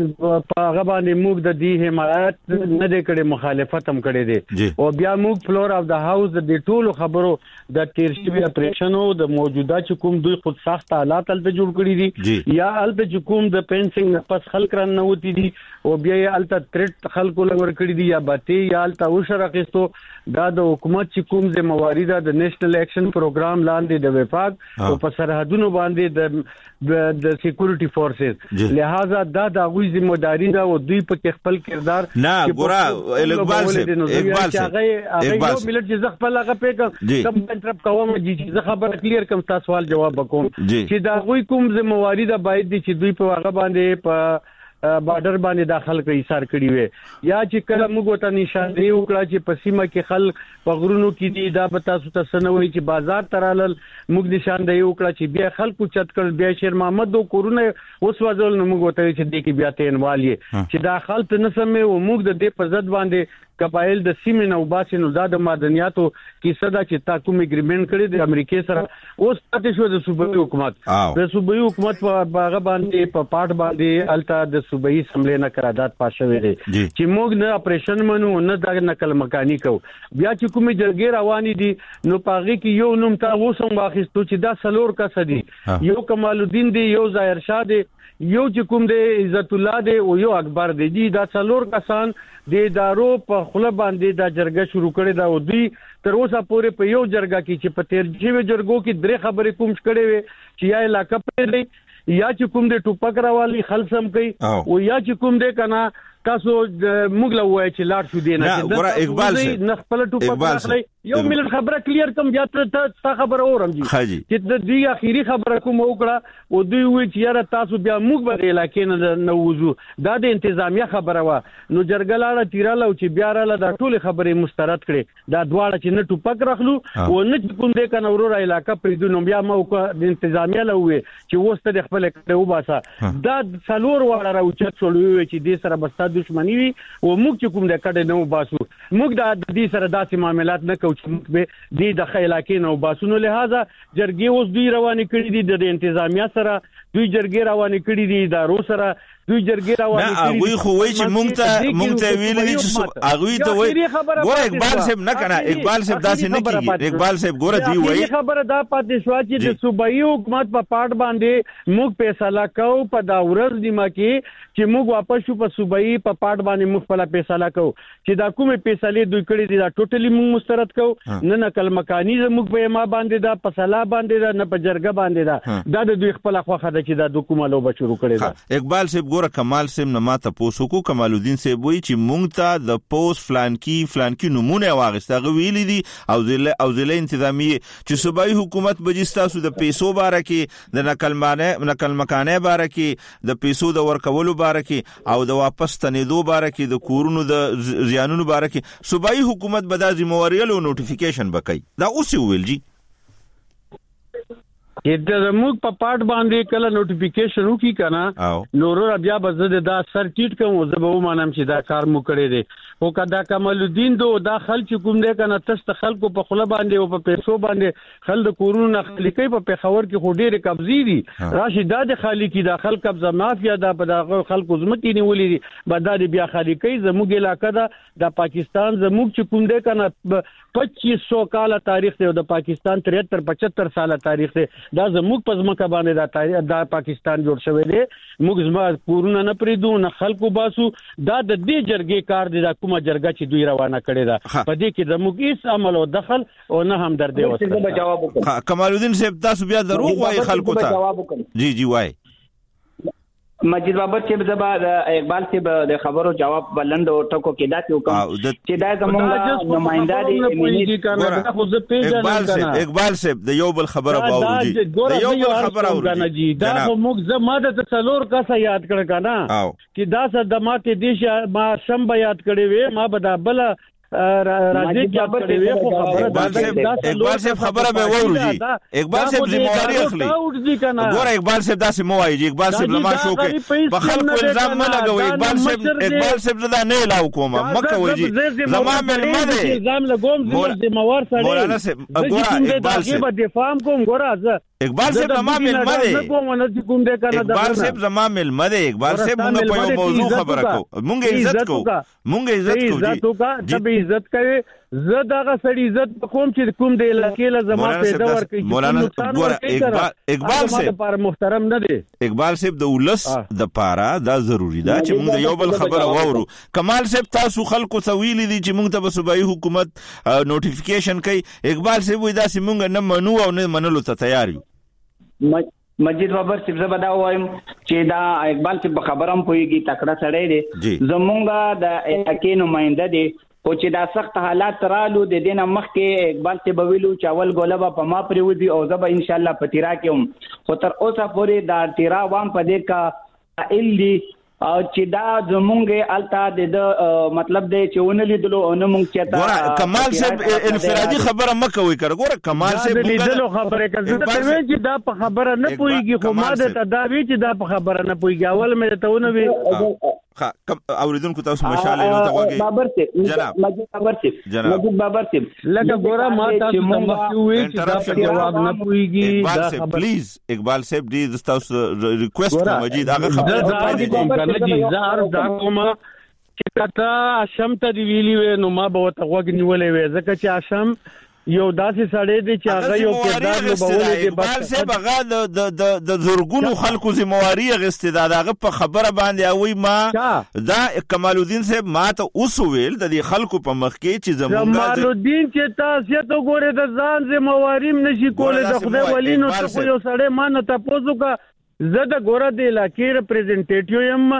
هغه باندې موږ د دې حمایت نه د کړي مخالفت هم کړي دي او بیا موږ فلور اف د هاوس د ټولو خبرو د تیرشي اپریشن او د موجوده چې کوم دوی خود سخت حالات تلته جوړ کړی دي یا الته چې کوم د پنسنګ پس خلک ران نه وتی دي او بیا الته ترټ خلکو لور کړی دي یا باته یا الته وشرقستو دا د حکومت چې کوم ذمہواری ده د نېشنل اکشن پروګرام لاندې د وفاق او په سرحدونو باندې د سکیورټي فورسز لہذا دا د غوي ذمہداري ده او دوی په خپل کردار نه ګورا اقبال صاحب یو ملت چې خپل هغه په کم انټرپ کوم چې خبر کلیر کوم تاسو سوال جواب وکوم چې دا غوي کوم ذمہواری ده باید چې دوی په هغه باندې په بارډر باندې داخل کوي سار کړی وي یا چې کله موږ ته نشاندهي وکړه چې په سیمه کې خلک په غرونو کې دي دا به تاسو ته سنوي چې بازار ترالل موږ نشاندهي وکړه چې بیا خلکو چت کړ بیا شیر محمد دو کورونه اوس وځول نو موږ ته چې دې کې بیا تینوالي چې داخل ته نسمه او موږ د دې په ضد باندې قبایل د سیمې نو باسي نو دا د معدنیاتو کې صدا چې تا کوم اګریمنت کړی د امریکای سره اوس پاتې شو د صوبایي حکومت د صوبایي حکومت په باغ باندې په پاٹ باندې التا د صوبایي اسمبلی نه قرارداد پاس شوی دی چې موږ نه اپریشن منو نه د نقل مکانی کو بیا چې کومې جرګې روانې دي نو پاغي کې یو نوم تا وسم واخیستو چې دا سلور کس دي یو کمال الدین دی یو ظاهر شاه دی یو چې کوم دی عزت الله دی او یو اکبر دی دا څلور کسان د ادارو په خله باندې دا جرګه شروع کړې دا او دوی تر اوسه پورې په یو جرګه کې چې په تیر جیو جرګو کې درې خبرې کوم کړې وي چې یا علاقه په دی یا چې کوم د ټوپک راوالي خلصم کوي او یا چې کوم د کنا تاسو موږ له وای چې لاړ شو دینه چې ګوره اقبال صاحب نه خپل ټوپک راخلي یو ملت خبره کلیر کوم بیا ته خبره اورم جی چې د دې اخیری خبره کوم وکړه او دوی وی چې یاره تاسو بیا موږ به علاقې نه وځو دا د انتظامیه خبره وا نو جرګلاړه تیراله چې بیا رااله دا ټول خبرې مسترد کړي دا دواړه چې نه ټوپک راخلو او نه کوم د کنه ورور علاقه پریدو نو بیا مو د انتظامیه لوي چې وسته خپل کړه وباسه دا څلور وړه راوچت شولوي چې دې سره بس دښمنی وي او موږ چې کوم د کډه نو باسو موږ د دې سره داسې معاملات نه کوو چې موږ به دې د علاقې نو باسو نو لہذا جرګې اوس دوی روانې کړې دي د انتظامیه سره دوی جرګې روانې کړې دي ادارو سره دوی جرګې روانې کړې دي هغه خو وایي چې مونږ ته ویل دي چې هغه ته وایي ګوره اقبال صاحب نه کنه اقبال صاحب داسې نه کیږي اقبال صاحب ګوره دی وایي خبره دا پاتې شو چې د صوبایي حکومت په پاٹ باندې موږ فیصله کوو په دا ورځ نیمه کې چې موږ واپس شو په صوبایي په پاٹ باندې موږ خپل فیصله کوو چې دا کومه فیصله دوی کړې دي دا ټوټلی موږ مسترد کوو نه نقل مکانی موږ په ما باندې دا په صلاح باندې دا نه په جرګه باندې دا د دوی خپل خوخه ده چې دا حکومت لو بچو کړی دا اقبال صاحب ګوره کمال صاحب نه ما تاسو کو کمال الدین صاحب وایي چې مونږ ته د پوس فلانکی نمونه واغسته ویلي دي او ضلع انتظامی چې صوبایي حکومت بجستاسو د پیسو باره کې د نقل مکانه باره کې د پیسو د ورکولو باره کې او د واپس تنیدو باره کې د کورونو د زیانونو باره کې صوبایي حکومت به د ذمہواری له نوټیفیکیشن وکړي دا اوس ویل جی چې د موږ په پارت باندې کله نوټیفیکیشن وکي کنه نورو بیا به دا سر ټیټ کوم زه به ومنم چې دا کار مو کړی دی او کدا کمال الدین دو دا خلک کوم دی کنه تاسو خلکو په خله باندې او په پیسو باندې خلک کورونو نخلي کوي په پیښور کې خو ډېر قبضې دي راشي د خالي کې د خلک قبضه مافیا دا په خلکو زمتي نیولې دي بدل بیا خالي کوي زموږ علاقې دا د پاکستان زموږ چې کوم دی کنه 2500 کال تاریخ دی او د پاکستان 73-75 سال تاریخ دی دا زموږ په ځمکه باندې دا تاریخ دا پاکستان جوړ شوی دی موږ زما کورونه نه پریدو نه خلکو باسو دا د دې جرګې کار دی دا کومه جرګه چې دوی روانه کړي دا په دې کې زموږ هیڅ عمل او دخل او نه هم درد وسه کمال الدین صاحب تاسو بیا دروغ وایي خلکو ته جی وایي مجید بابر چې زبا اقبال چې د خبرو جواب بلند او ټکو کې داتې وکم چې دا زموږ نمائنده دي اقبال صاحب د یو بل خبره باوري د یو بل خبره اوري دا موږ زماده د څلور کسه یاد کړ کنه چې دا څه د ماته دیشه ما شنبه یاد کړی وې ما به دا بل راځي چې په دې خو خبره اقبال صاحب خبره به ووري اقبال صاحب ذمہواری اخلي ګوره اقبال صاحب داسې مو وایي اقبال صاحب لما شو کې په خلکو الزام نه لګوي اقبال صاحب زدا نه لاو کومه مکه وایي زما ملمه ده الزام لګوم ذمہوار سره مولانا صاحب ګوره اقبال صاحب دفاع کوم ګوره اقبال صاحب زما ملمه ده اقبال صاحب زما ملمه ده اقبال صاحب موږ په یو موضوع خبره کو موږ عزت کو عزت کوي زه دغه سړي عزت کوم چې کوم د علاقې له زما پیدا ورکړي مولانا اقبال صاحب پر محترم نه دی اقبال صاحب د ولس د پاره دا ضروری ده چې موږ یو بل خبره وورو کمال صاحب تاسو خلکو سویل دي چې موږ ته صوبایي حکومت نوټیفیکیشن کوي اقبال صاحب وای دا چې موږ نه منو او نه منلو ته تیار یو مجید بابر صاحب زبدا وایم چې دا اقبال صاحب خبرم پويږي تکړه سړی دی زمونږه د علاقې نمائنده دی او چې دا سخت حالات رالو د دینه مخکې اقبال ته بویلو چې اول ګولبه په ما پریودي او زبا ان شاء الله په تیرا کې خو تر اوسه پورې دا تیرا وام په دې کا ایلی او چې دا زمونږه التا د مطلب دی چې ونه لیدلو او نه مونږ چاته کمال صاحب انفرادي خبره مکوي کړه ګوره کمال صاحب لیدلو خبره کوي چې دا په خبره نه پويږي خو ما د تداوی چې دا په خبره نه پويږي اول مې ته ونه وی اوریدونکو تاسو مشاله نو ته وګورئ بابر صاحب مجید بابر صاحب لکه ګوره ما تاسو ته مخوي چې دا په جواب نه پويږي اقبال صاحب پلیز اقبال صاحب دې تاسو ریکوست مجید هغه خبره ته پاتې دي زار دا کومه چې کته اشم ته دی ویلی و نو ما به ته وګ نیولې و ځکه چې اشم یو داسې سړی دی چې هغه یو کردار لوبولې دی بس صاحب هغه د زورګونو خلکو ذمہواری غستداد هغه په خبره باندې اوي ما دا کمال الدین صاحب ما ته اوس ویل د دې خلکو په مخ کې چې زمونږ کمال الدین چې تاسو ته ګوره د ځان ذمہواری نشي کولای د خدای ولی نو ته یو سړی ما نه تاسو کا زه د ګوره د علاقې ریپرزنټیټیو یم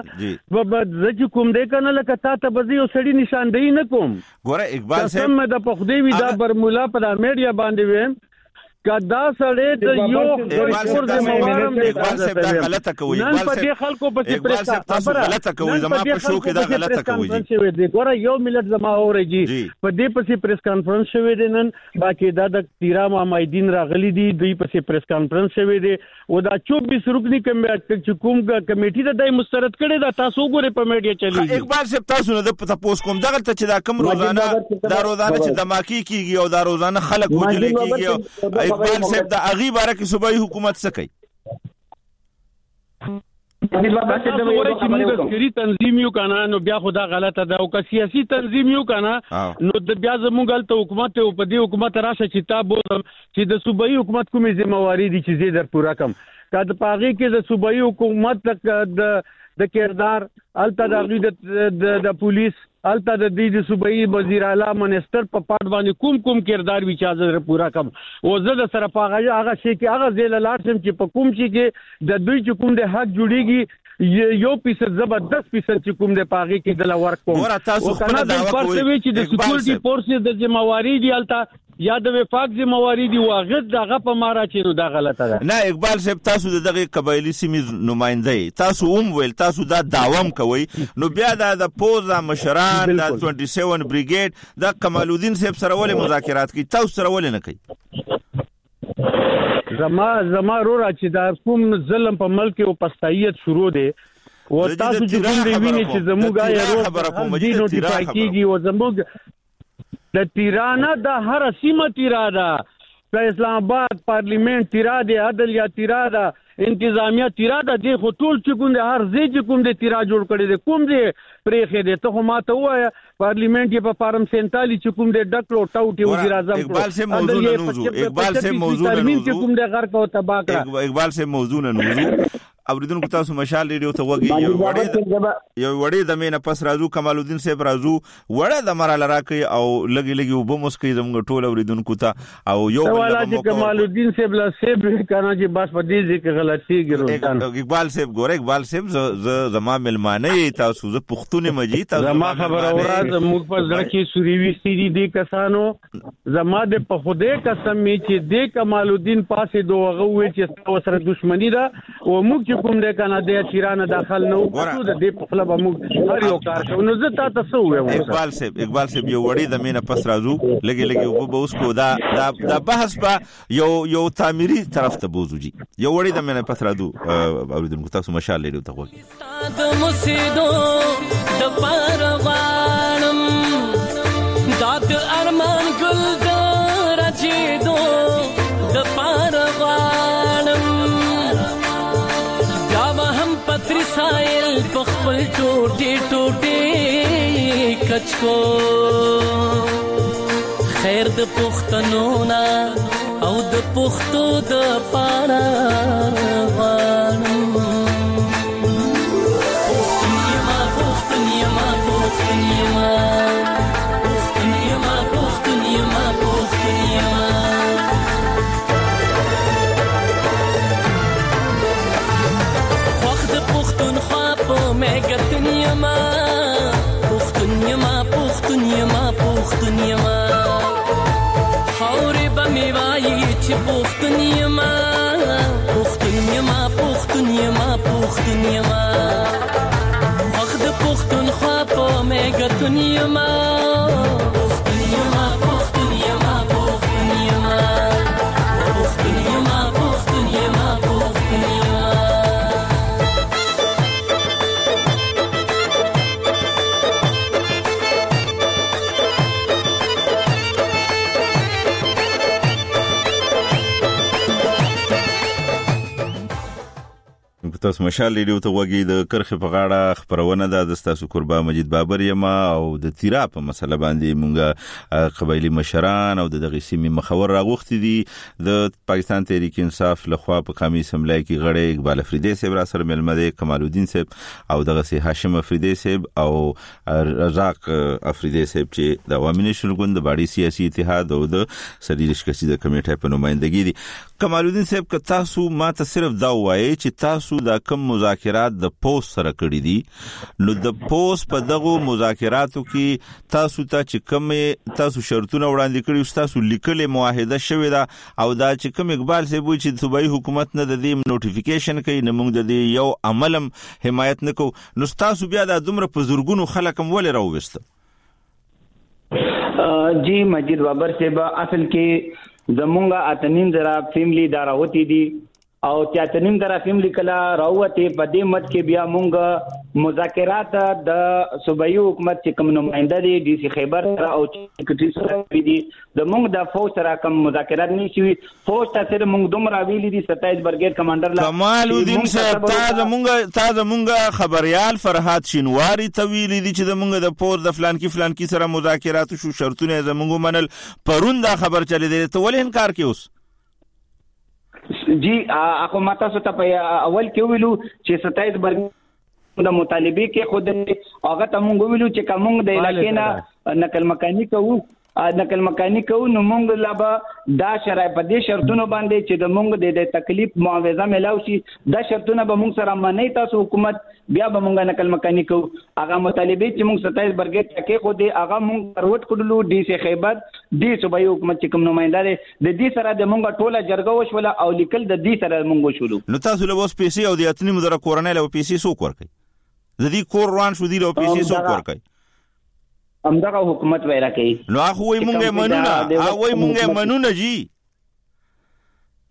زه چې کوم دی کنه لکه تا ته به یو سړی نشاندهی نه کوم ګوره اقبال صاحب سم د پخدی وی دا برمولا په میډیا باندې ویم کدا سړی ته یو اقبال صاحب دا غلطه کوي اقبال صاحب خلکو په پریس خبره غلطه کوي زما په شو کې دا غلطه کوي جی ګوره یو ملت زما اوريږي په دې پسې پریس کانفرنس شوی دی نن باقي دا د تیرا مامایدین راغلي دي دوی پسې پریس کانفرنس شوی دی او دا 24 رکنی کوم کمیټي د دای مسترد کړي دا تاسو ګوره په میډیا چلیږي اقبال صاحب تاسو نه د تاسو کوم دغه ته چې دا کم روزانه چې دماکي کیږي او دا روزانه خلک وجل کیږي اقبال صاحب د اغي باره کې صوبایي حکومت څه کوي عسکري تنظیم یو کنه نو بیا خدا غلطه ده او که سیاسي تنظیم یو کنه نو د بیا زموږ ته حکومت او په دې حکومت راشه چې تاسو بولم چې د صوبایي حکومت کومې ذمہواری دي چې زه در پورا کم کله پاغي کې د صوبایي حکومت د کردار الته د پولیس الته د دې صوبایي وزیر اعلی منسٹر په پټ باندې کوم کردار وی چازه پورا کم او زه د سره پاغه هغه شي کې هغه زیل لاړم چې په کوم شي کې د دوی چې کوم د حق جوړیږي یو پیسه زبردست پیسه چې کوم د پاغي کې د لور کوم ور تاسو خپل دعوه کوي چې د سکیورټي فورسز د ذمہواری دی الته یا د وفاق ذمہواری دی واغد دغه په مارا چې نو دا غلطه ده نه اقبال صاحب تاسو دغه قبایلی سیمې نمائنده تاسو ویل تاسو دا دعوام کوي نو بیا د پوزا مشران د 27 بریګیډ د کمال الدین صاحب سره ولې مذاکرات کوي تاسو سره ولې نه کوي زما رورا چې دا کوم ظلم په ملک او پستایت شروع دی او تاسو چې کوم دی ویني چې زموږ یو دي نوټیفای کیږي او زموږ د تیرانه د هر سیمه تیراده اسلام آباد پارلیمنت تیراده عدلیه تیراده انتظامیه تیراده دی خو ټول چې کوم دی هر ځای چې کوم دی تیرا جوړ کړی دی کوم دی پرېخې دی ته خو ماته وایه پارلیمنت یې په فارم 47 چې کوم دی ډکلو ټاوټي وزیر اعظم اقبال سے موضوع نه نوزو اوریدونکو تاسو مشال ریډیو ته وګورئ یو وړې د مینه پس راځو کمال الدین صاحب راځو وړه د مراله راکې او لګي وبمسکې زموږ ټول اوریدونکو ته او یو بل کمال الدین صاحب لا صاحب کنه چې بس په دې ځکه غلطي ګرځي اقبال صاحب ګوره اقبال صاحب زما ملمانه تاسو ز پښتون مجي تاسو زما خبر اوراد موږ په ځکه کې سوري سری دي کسانو زما د په خوده قسم می چې د کمال الدین پاسې دوغه وې چې سره دښمنی ده او موږ کوم د کاناډا چیرانه داخل نو ټول د دې په خپل به موږ هر یو کار کوو نو زه تاسو وایم اقبال صاحب یو وړي د مینه پس راځو لګي او به اوس کو دا بحث په یو تعمیري طرف ته بوزوږي یو وړي د مینه پس راځو اوریدونکو تاسو مشال لري ته وګورئ د مسیدو د پروانم داد ارمان ګل د راځیدو د پروانم پتری سائل پخپل ټوټي ټوټي کچکو خیر د پښتنو نا او د پښتو د پاره وانم تاسو مشال ریډیو ته وګورئ د کرخه په غاړه خبرونه ده د تاسو قربا مجید بابر یما او د تیرا په مسله باندې مونږه قبایلی مشران او دغه سیمې مخور راغوختي دي د پاکستان تحریک انصاف لخوا په قومي اسمبلی کې غړي اقبال افریدی صاحب را سره ملمده کمال الدین صاحب او دغه سي هاشم افریدی صاحب او رزاق افریدی صاحب چې د عوامي نشل ګوند د باډي سیاسي اتحاد او د سریش کسي د کمیټې په نمائندګي دي کمال الدین صاحب که تاسو ماته صرف دا وایي چې تاسو دا کم مذاکرات د پوس سره کړی دي نو د پوس په دغه مذاکراتو کې تاسو ته چې کم تاسو شرطونه وړاندې کړی تاسو لیکلې معاهده شوې ده او دا چې کم اقبال صاحب چې صوبایي حکومت نه د دې نوټیفیکیشن کوي نه موږ د دې یو عملم حمایت نکو نو تاسو بیا د دومره په زورګونو خلکم ولې راووسته جی مجید بابر صاحب اصل کې زمونږه اتنین زرا فیملی داراوتی دي او چاتنیم درا فیملی کلا راوته په دې مت کې بیا مونږ مذاکرات د صوبایي حکومت چې کوم نمائنده دي ډي سي خیبر او سیکریټری سره دي د مونږ د فوج سره کوم مذاکرات نشوي فوج ته سره مونږ دومره ویلي دي 27 برګیډ کمانډر لا کمال الدین صاحب تاسو مونږ خبريال فرحات شینواری تویل دي چې د مونږ د فوج د فلان کې سره مذاکرات شو شرطونه زمونږ منل پرون دا خبر چلی دي ته ولې انکار کې اوس جی اخو ماته ته په اول کې ویلو چې 27 برګ د مطالبه کې خود هغه ته مونږ ویلو چې کوم د علاقې نه نقل مکانی کوو نو مونږ لا به دا شرایط په دې شرطونو باندې چې د مونږ د تکلیف معاوضه ملاو شي دا شرطونه به مونږ سره معنی تاسو حکومت بیا به مونږ نقل مکانی کوو هغه مطالبه چې مونږ 27 برګ کې خو دې هغه مونږ پروت کړلو ډي سي خیبر دې صوبایي حکومت چې کوم نمائنده دي د دې سره د مونږ ټوله جرګه وشوله او لیکل د دې سره مونږ شولو نو تاسو له اوس پیسې او د اتنی مدره کورنۍ له پیسې سو ورکړي د دې کور روان شو دي له پیسې سو ورکړي همدغه حکومت وایره کوي نو هغه وای مونږه منونه جی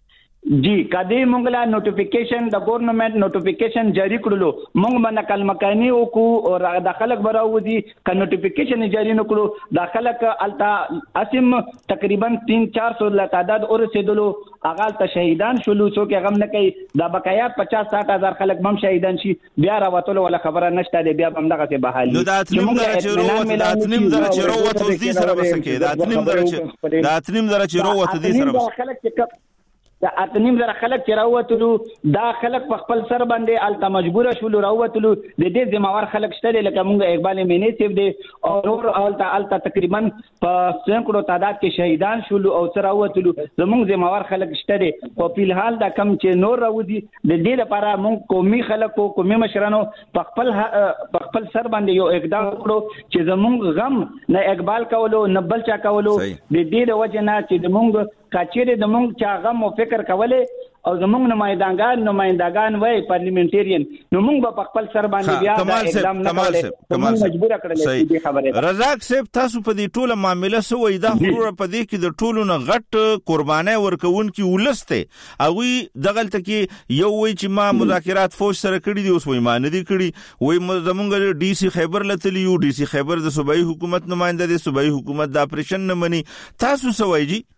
جی کدی مونږ لا نوټیفیکیشن د ګورنمنت نوټیفیکیشن جاری کړلو مونږ باندې نقل مکانی او کو د خلک براودي ک نوټیفیکیشن جاری نکړو د خلک التا اسیم تقریبا 3-400 لا تعداد اور رسیدلو اغال ته شهیدان شولو څوک غم نه کوي د بقایا 50-60 هزار خلک بم شهیدان شي بیا راوتلو ولا خبره نشته دی بیا بم دغه بحالي نو دا تنیم در چیروت دې سره وسکه دا تنیم در چیروت دې سره خلک د اتنیم زره خلک چې راوتلو دا خلک په خپل سر باندې الته مجبور شول راوتلو د دې ذمہوار خلک شته لکه مونږ اقبال مینې سیب دي او نور الته تقریبا په سینکړو تعداد کې شهیدان شول او سره راوتلو زمونږ ذمہوار خلک شته دي او په الحال دا کم چې نور راودي د دې لپاره مونږ قومي خلکو قومي مشرانو په خپل سر باندې یو اقدام کړو چې زمونږ غم نه اقبال کولو نه بل چا کولو د دې د وجه نه چې زمونږ کچېره د مونږ چا غم او فکر کوله او زمونږ نمائندگان وای پارلیمنټریان نو مونږ په خپل سر باندې بیا دا اقدام نه کولای مجبور کړل دې خبره رزاق صاحب تاسو په دې ټوله معاملې سوې دا خبره په دې کې د ټولو نه غټ قرباني ورکون کی ولسته او دغلت کې یو وای چې ما مذاکرات فوج سره کړی دي اوس وای ما نه دي کړی وای زمونږ ډي سي خیبر لتلی یو ډي سي خیبر د صوبایي حکومت نمائنده دي صوبایي حکومت د اپریشن نه مني تاسو سوای جی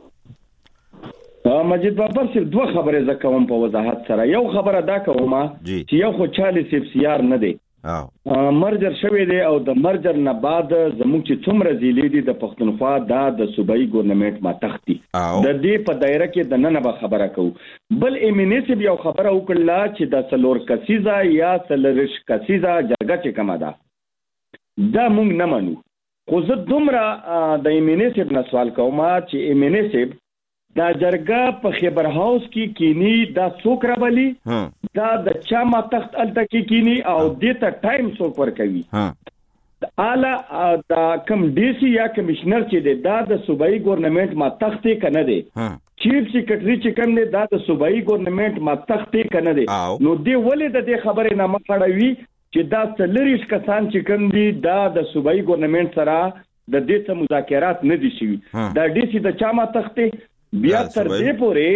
مجید بابر صرف دوه خبره زکوم په وضاحت سره یو خبره دا کومه چې یو خو 40 سیار نه دی مرجر شوی دی او د مرجر نه بعد زموږ چې څومره ضلع دي د پښتونخوا د صوبایي ګورنمنت ما تختی د دې په دایره کې د نن به خبره کو بل ایمنیسب یو خبره وکړه چې د سلور کسیزه یا سلرش کسیزه جرګه چې کومه ده دا مونږ نه منو خو زه دومره د ایمنیسب نه سوال کوم چې ایمنیسب دا جرګه په خیبر هاوس کې کینی دا څوک راولي دا د چا ما تخت الته کې کینی او دې ته ټایم څوک ورکوي اعلی دا کم ډي سي یا کمشنر چې دی دا د صوبایي ګورنمنت ما تخت کنه دی چیف سیکریټری چې کوم دی دا د صوبایي ګورنمنت ما تخت کنه دی نو دی ولې د دې خبرې نه مخړوي چې دا څلریش کسان چې کوم دی دا د صوبایي ګورنمنت سره د دې څه مذاکرات نه دي شوي دا ډي سي د چا ما تخت بیا تر دې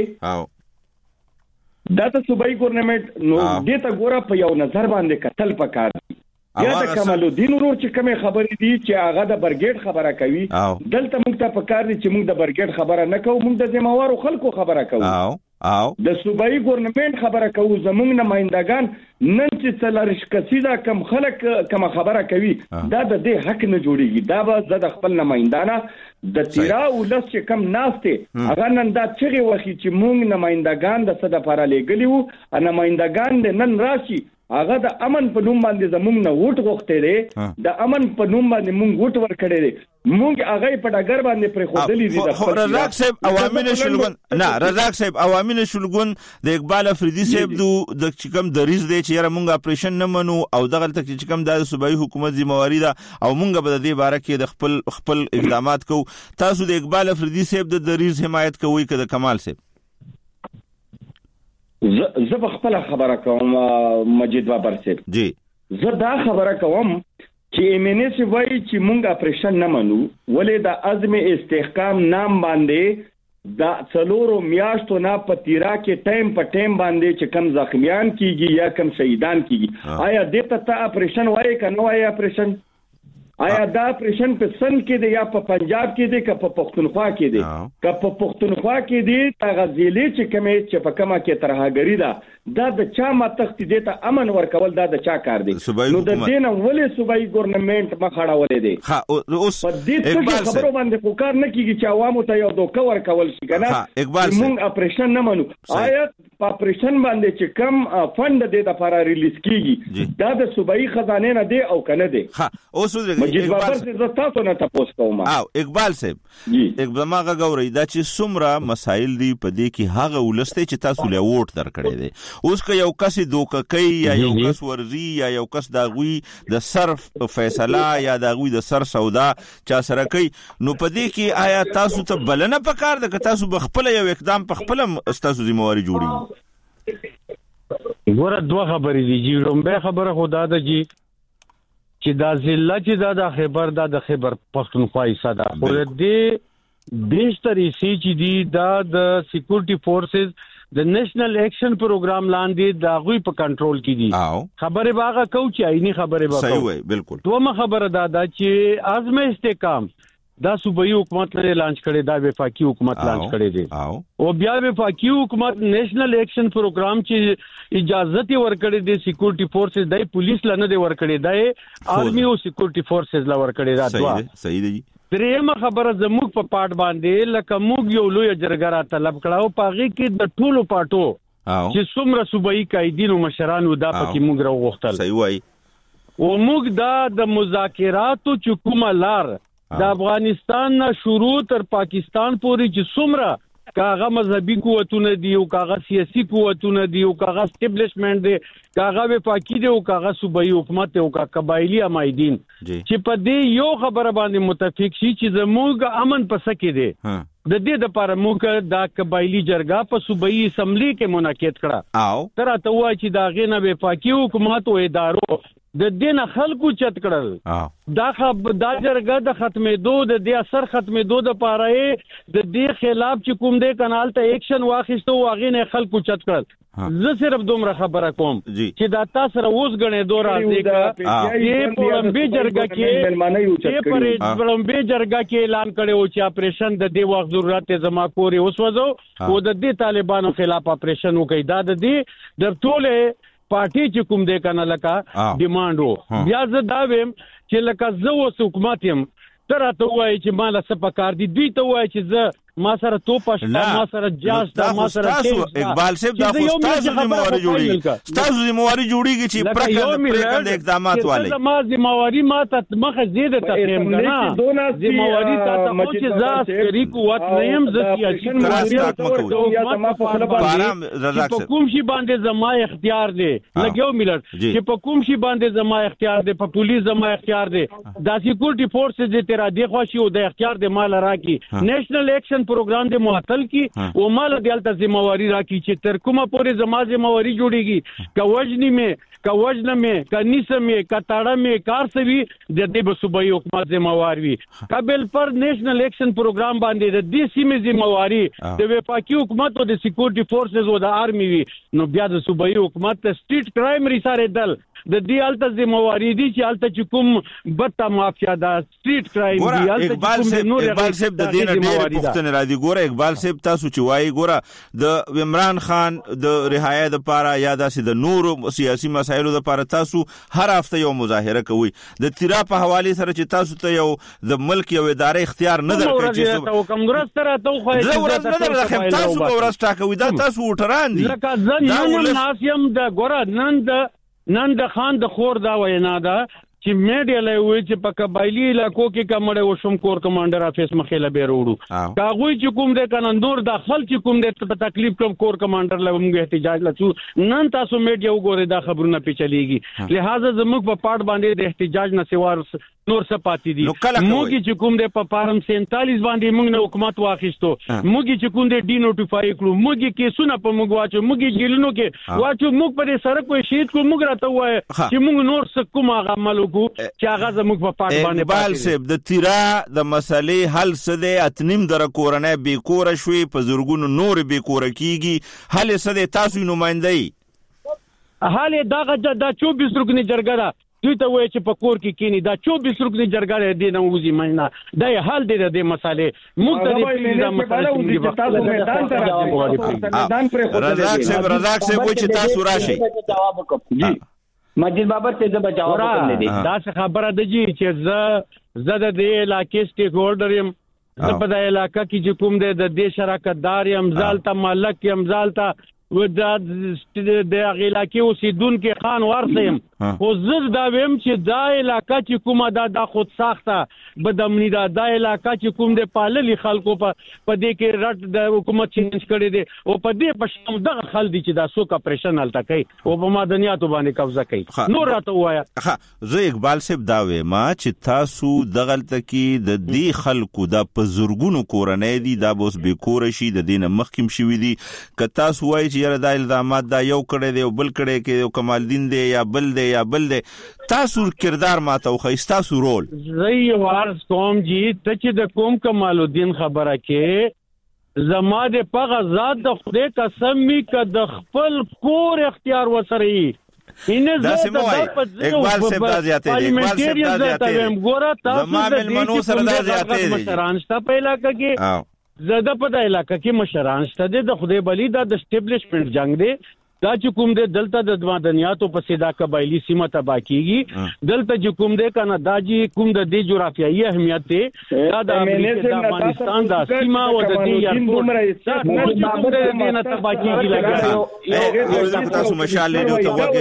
پورې دا د صوبایي ګورنمنت نو دې ته ګوره په یو نظر باندې کتل پکار دي یا د کمال الدین ورور چې کومه خبرې دي چې هغه د برګیډ خبره کوي دلته موږ ته پکار دي چې موږ د برګیډ خبره نه کوو موږ د ذمہوارو خلکو خبره کوو د صوبایي ګورنمنت خبره کوو زموږ نمائندگان نن چې څلارش کسیدا کم خلک کوم خبره کوي دا د دې حق نه جوړیږي دا به د خپل نمائندانه د تیرا ولس چې کم ناشته هغه نن دا چغي وخی چې مونږ نمائندگان د صد لپاره لګلیو ا نمائندگان د نن راشي هغه د امن په نوم باندې زمونږ نه ووټ غوښتي دي د امن په نوم باندې مونږ ووټ ورکړي دي مونږ هغه په ډګر باندې پر خودلې دي د رزاق صاحب عوامل شلګون نه رزاق صاحب عوامل شلګون د اقبال افریدي صاحب د چکم دریز دی چې موږ اپریشن نه منو او دغه تک چکم د صوبایي حکومت ذمہواری ده او موږ به د دې باره کې د خپل اقدامات کو تاسو د اقبال افریدي صاحب د دریز حمایت کوئ که د کمال صاحب زه خپل خبره کوم مجید بابر صاحب جی زه دا خبره کوم چې ایمنس وای چې مونږ اپریشن نه منو ولې د عزم استحکام نام باندې دا څلورو میاشتو نه په تیرا کې ټایم په ټایم باندې چې کم زخمیان کیږي یا کم شهیدان کیږي آیا دې ته اپریشن وای کنه وای اپریشن آیا دا اپریشن په سند کې دی یا په پنجاب کې دی که په پښتونخوا کې دی که په پښتونخوا کې دی هغه ضلع چې کومه چې په کومه کې ترهګری ده دا د چا متختی دی ته امن ورکول دا د چا کار دی نو د دینه ولې صوبایي ګورنمنت مخاړولې دی اوس په دې خبرو باندې فکر نه کیږي چې عوامو ته یو دوکه ورکول شي کنه موږ اپریشن نه منو آیا په اپریشن باندې چې کم فند دی د لپاره ریلیز کیږي دا د صوبایي خزانه نه دی او کنه دی اوس مجید بابر سے تاسو نه تاسو کوم اقبال صاحب اقبال ماغه غوري دا چې څومره مسائل دي په دې کې هغه ولسته چې تاسو له ووټ درکړي دي اوس که یو کس دوکه کوي یا یو کس ورزي یا یو کس داغوي د صرف فیصله یا داغوي د سر سودا چا سره کوي نو په دې کې آیا تاسو ته بلنه پکار ده که تاسو بخپل یو اقدام په خپل تاسو ذمہواری جوړي ګوره دوه خبرې دي چې لومبه خبره خدا ده چې دا ضلع چې دا خیبر د خیبر پښتونخوا حصہ ده خو دې بیشتر حصے چې دي دا د سکیورټي فورسز د نېشنل اکشن پروګرام لاندې دا غوي په کنټرول کې دي خبره باغه کو چې عیني خبره باغه صحیح وای بالکل دومره خبره دا چې ازمه استحکام دا صوبایي حکومت نه لانچ کړي دا وفاقي حکومت لانچ کړي دي او بیا وفاقي حکومت نېشنل اکشن پروګرام چې اجازه ورکړي دي سکیورټي فورسز دای پولیس لنه دی ورکړي دای آرمي او سکیورټي فورسز لا ورکړي دا دوا صحیح دی درېمه خبره زموږ په پاٹ باندې لکه موږ یو لوی جرګه را طلب کړو پاغي کې د ټولو پاټو چې څومره صوبایي قائدین او مشران دا پکې موږ راوغختل صحیح وای او موږ دا د مذاکراتو چکومه لار د افغانستان نه شروع تر پاکستان پورې چې څومره کاغه مذهبي قوتونه دي او کاغه سیاسي قوتونه دي او کاغه اسټابلیشمنت دي کاغه وفاقي دي او کاغه صوبایي حکومت او کاغه قبایلی امایدین چې په دې یو خبره باندې متفق شي چې زموږ امن پسکه دي د دې لپاره موږ دا قبایلی جرګه په صوبایي اسمبلی کې منعقد کړه تر ته وایي چې دا غنه وفاقي حکومت او ادارو د دین خلکو چت کړل دا جرګه د ختمېدو د دې اثر ختمېدو د پاره د دې خلاف چې کوم دې کانال ته اکشن واخیستو واغې نه خلکو چت کړل زه صرف دومره خبره کوم چې دا تاسو سره اوس غنې دوه راځي چې په لمبي جرګه کې اعلان کړو چې اپریشن د دې وخت ضرورت زما پوری اوسوځو او د دې طالبانو خلاف اپریشن وکړي دا د دې د ټوله پارټي چې کوم دې کنه لکه ډیماندو بیا زه دا ویم چې لکه زه اوس حکومت يم تر ته وایي چې مال څه پکار دي دوی ته وایي چې زه ما سره توپشتا ما سره جاستا ما سره اقبال صاحب دا خو تاسو ذمہواری جوړیږي تاسو ذمہواری جوړیږي چې پرکند اقدامات والی ما ذمہواری ما ته مخه زیاده تقریم کنا ذمہواری ته مو چې ذات شریک قوت نیم زسیاسي په کوم شي باندې زما اختیار دی لګیو ملر چې په کوم شي باندې زما اختیار دی په پولیس زما اختیار دی دا سکیورټي فورسز دې تر دې خوشي او د اختیار د مال راکی نېشنل اکشن پروګرام دې معطل کی او مال دې الته ذمہواری راکی چې تر کومه پورې زما ذمہواری جوړیږي کوجنی مې کوجنه مې کنيسه مې کټاړه مې کار سوي د دې صوبایي حکومت ذمہوار وي قبل پر نېشنل اکشن پروګرام باندې د دې سیمې ذمہواری د وفاقي حکومت او د سکیورټي فورسز او د آرمي وي نو بیا د صوبایي حکومت ته سټریټ کرایم ریساره دل د دې الته ذمہواری دي چې الته چې کوم بتا مافیا دا سټریټ کرایم دی الته اقبال صاحب د دې نه ډېر پښتنه را دي ګوره اقبال صاحب تاسو چې وایي ګوره د عمران خان د رهایی د پاره یا د نورو سیاسي مسایلو د پاره تاسو هر هفته یو مظاهره کوي د تیرا په حواله سره چې تاسو ته یو د ملک یو ادارې اختیار نه درکړي چې کانګرس سره ته خو نه درکړي تاسو ورځ ټاکوي دا تاسو وټران دي لکه ځنه ناسیم د ګوره نن د خان د خور دا وینا ده چې میډیا له وی چې په قبایلی علاقو کې کومړې وشم کور کمانډر افیس مخېله به وروړو کاغوي چې کوم د قانوندور د خل چې کوم د تکلیف کوم کور کمانډر له موږ احتجاج لچو نن تاسو میډیا وګورئ دا خبرونه پیچلېږي لہذا زموږ په پاٹ باندې د احتجاج نه سیوار نور څه پاتې دي موږ چې کوم د په فارم 47 باندې موږ نه حکومت واخیستو موږ چې کوم د ډی نوټیفای کړو موږ کیسونه په موږ واچو موږ جیلونو کې واچو موږ په سره کوئی شهید کو موږ راته وای چې موږ نور څه کوم عمل چې هغه زموږ په پاک باندې اقبال صاحب د تیرا د مسلې حل څه دی اتنیم در کورنۍ بې کوره شوي په زرګونو نور بې کوره کیږي حل څه دی تاسو نمائندهي حل دا 24 رکنی جرګه ده دوی ته وایي چې په کور کې کینی دا 24 رکنی جرګه دی نه وځي مینه دا حل دی د مسالې موږ ته د مسالې تاسو میدان ته راځي میدان پر رزاق صاحب وایي چې تاسو راشي جواب وکړئ جی مجید بابر ته د جواب ورکړل دي دا څه خبره ده جی چې زه د دې علاقې سټیک هولډر يم زه په دې علاقې کې چې کوم د دې شراکتدار يم زالته مالک يم زالته و د علاقې اوسیدونکو خان ورسم خو زه دا ویم چې دا علاقې چې کومه دا خود ساخته بدامنی دا علاقې چې کوم د پاللي خلکو په دې کې رټ د حکومت چینج کړي دي او په دې پښتم دغه خل دي چې دا سوک اپریشن الته کوي او په مدنیاتو باندې قبضه کوي نور راته وایا زه اقبال صاحب دا وایم چې تاسو دغه کې د دې خلکو د پزورګونو کورنۍ دي دا بوس به کور شي د دینه مخکم شوی دي ک تاسو وایي چې یره د الزامات دا یو کړي دی او بل کړي کې کمال دین دی یا بل دی تاسو کردار ماته خو تاسو رول زه یو عرض کوم جی ته چې د کوم کمال الدین خبره کې زما د پغه ذات د خدای قسم می ک د خپل کور اختیار وسري دا سموي اقبال صاحب دا زیاتې دي اقبال صاحب دا زیاتې ګوره تاسو د منو سره دا زیاتې دي مشران شته په علاقې کې زده په د علاقې کې مشران شته د خدای بلی دا د اسټابلیشمنت جنگ دی دا چې کوم دې دلته د مدنیاتو په سیدا قبایلی سیمه تبا کیږي دلته چې کوم دې کنه دا چې کوم د دې جغرافیایي اهمیت دی دا د امریکا د افغانستان د سیمه او د دې ایرپورټ د نه تبا کیږي لګا یو تاسو مشال له ته وګه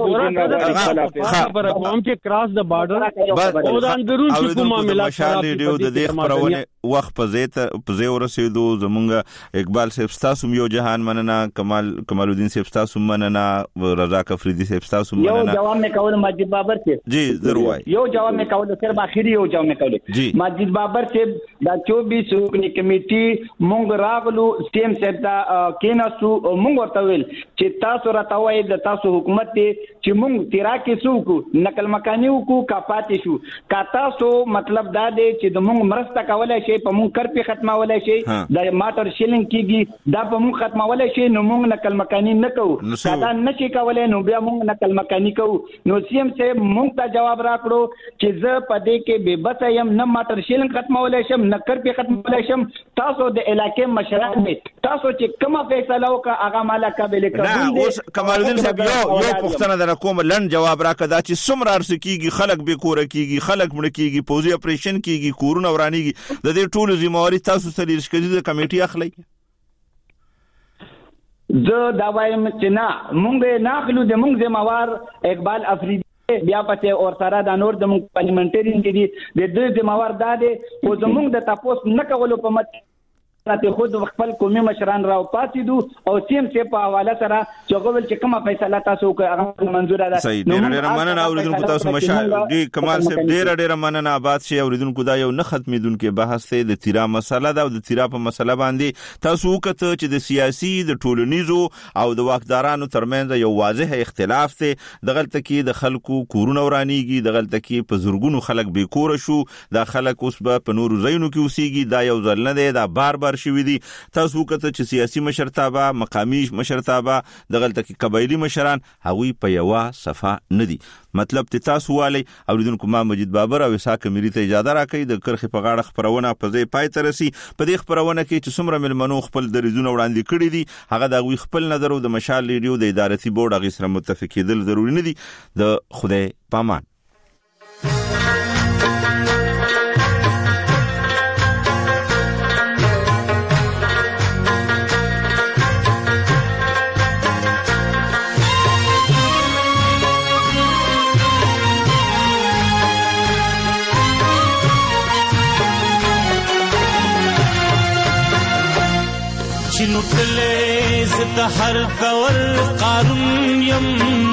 خبره کوم چې کراس د بارډر او د اندرون چې کوم معاملات مشال له د دې خبرونه وخت په زه ورسېدو زمونږ اقبال صاحب تاسو یو جهان مننه کمال الدین صاحب تاسو مننه رضا افریدی صاحب تاسو مننه یو جواب مې کول ماجد بابر صاحب جی ضرور یو جواب مې کول صرف اخیری یو جواب مې کول ماجد بابر صاحب دا 24 رکنی کمیټي مونږ راغلو سیم صاحب دا کیناسو مونږ ورته ویل چې تاسو راټوي د تاسو حکومت ته چې مونږ تیرا کې سوکو نقل مکانی وکړو کا پاتې شو کا تاسو مطلب دا دی چې د مونږ مرسته کولای شي په مونږ کر په ختمولای شي د ماټر شیلینګ کیږي دا په مونږ ختمولای شي نو مونږ نقل مکانی نه کوو دا نشي کولای نو بیا مونږ نقل مکانی کوو نو سیم صاحب مونږ ته جواب راکړو چې زه پدې کې به بس یم نه ماټر شیلینګ ختمولای شم نه کر په ختمولای شم تاسو د علاقې مشران می تاسو چې کومه فیصله وکړه هغه مالا قابل قبول نه اوس کمال الدین صاحب یو پښتنه در کوم لن جواب راکړه چې څومره ارسکیږي خلک به کور کیږي خلک مړ کیږي پوزي اپریشن کیږي کورونه ورانیږي د دې ټولو ذمہواری تاسو سره لري د کمیټي اخلي زه دا وایم چې نه مونږ نه اخلو د مونږ ذمہوار اقبال افریدی بیا پته اور سره د نور د مونږ پارلیمنټرین کې دي د دې ذمہوار دا دی او زمونږ د تاسو نه کولو په مت راته خود خپل قومي مشران راو پاتې دو او سیم چې په حواله سره چې غوول چې کومه فیصله تاسو هغه منزور ده صحیح ډېر مننه اوریدونکو تاسو مشال دی کمال صاحب ډېر مننه آباد شي اوریدونکو دا یو نه ختمېدونکو بحث ته د تیرا مسله ده او د تیرا په مسله باندې تاسو وکړه چې د سیاسي د ټولنیزو او د واکدارانو ترمنځ یو واضح اختلاف ته دغلت کې د خلکو کورونه ورانیږي دغلت کې په زورګونو خلک به کور شو دا خلک اوس په نورو ځایونو کې اوسېږي دا یو ځل نه دی دا بار شوی دي تاسو وکړه چې سیاسي مشرتابه مقامی مشرتابه دغلت کې قبایلی مشران هغوی په یو صفه نه دي مطلب ته تاسو والی اوریدونکو ما مجید بابر او اسحاق مری ته اجازه راکړي د کرخي په غاړه خبرونه په ځای پای ته رسي په دې خبرونه کې چې څومره ملمنو خپل دریزونه وړاندې کړي دي هغه د خپل نظر او د مشال ریډیو د ادارتي بورډ هغه سره متفق کېدل ضروری نه دي د خدای پامان چلوټلې زد هر دور قارون یم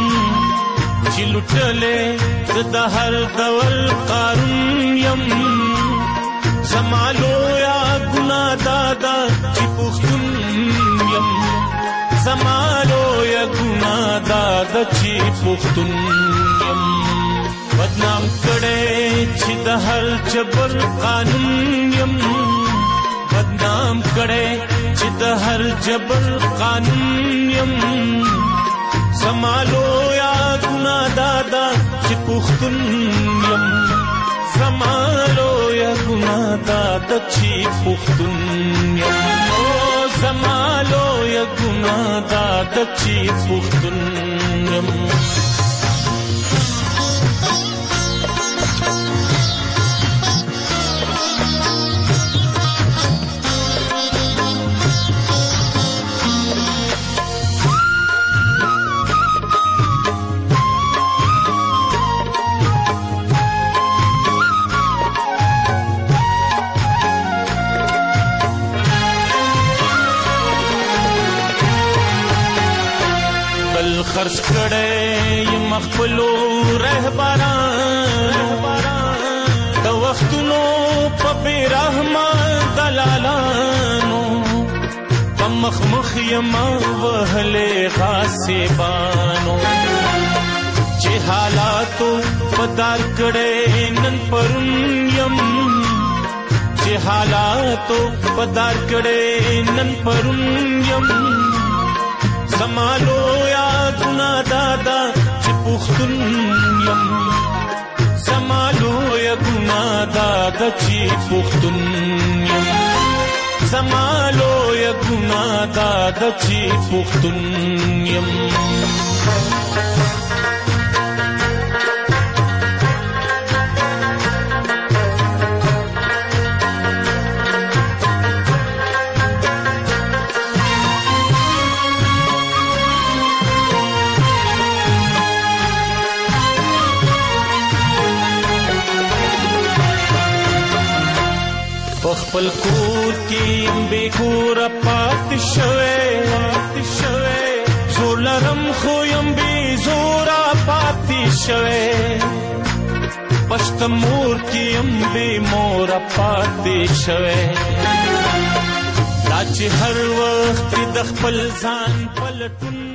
چلوټلې زد هر دور قارون یم زمالو یا ګنا دادا چې پښتون یم زمالو یا ګنا دادا چې پښتون یم بدنام کړي چې د هر جبر قانون یم بدنام کړي چې د هر جبر قانون یم زمالو یا ګنا دادا چې پښتون یم زمالو یا ګنا دادا چې پښتون یم او زمالو یا ګنا دادا چې پښتون یم خرج کړي مخبلو رهبران د وختونو په بیرحمه دلالانو په مخمخ یما وهله غاسبانو چې حالاتو بدل کړي نن پرون یم چې چې حالاتو پدار کړي نن پرون یم زمالو یادونه دادا چې پښتون یم زمالو یادونه دادا چې پښتون یم زمالو یادونه دادا چې پښتون یم خپل کور کې بے کور پات شوه زور لرم خو يم بے زورا پات شوه پښت مور کې يم بے مور پات شوه لا چې هر وخت د خپل ځان پلټون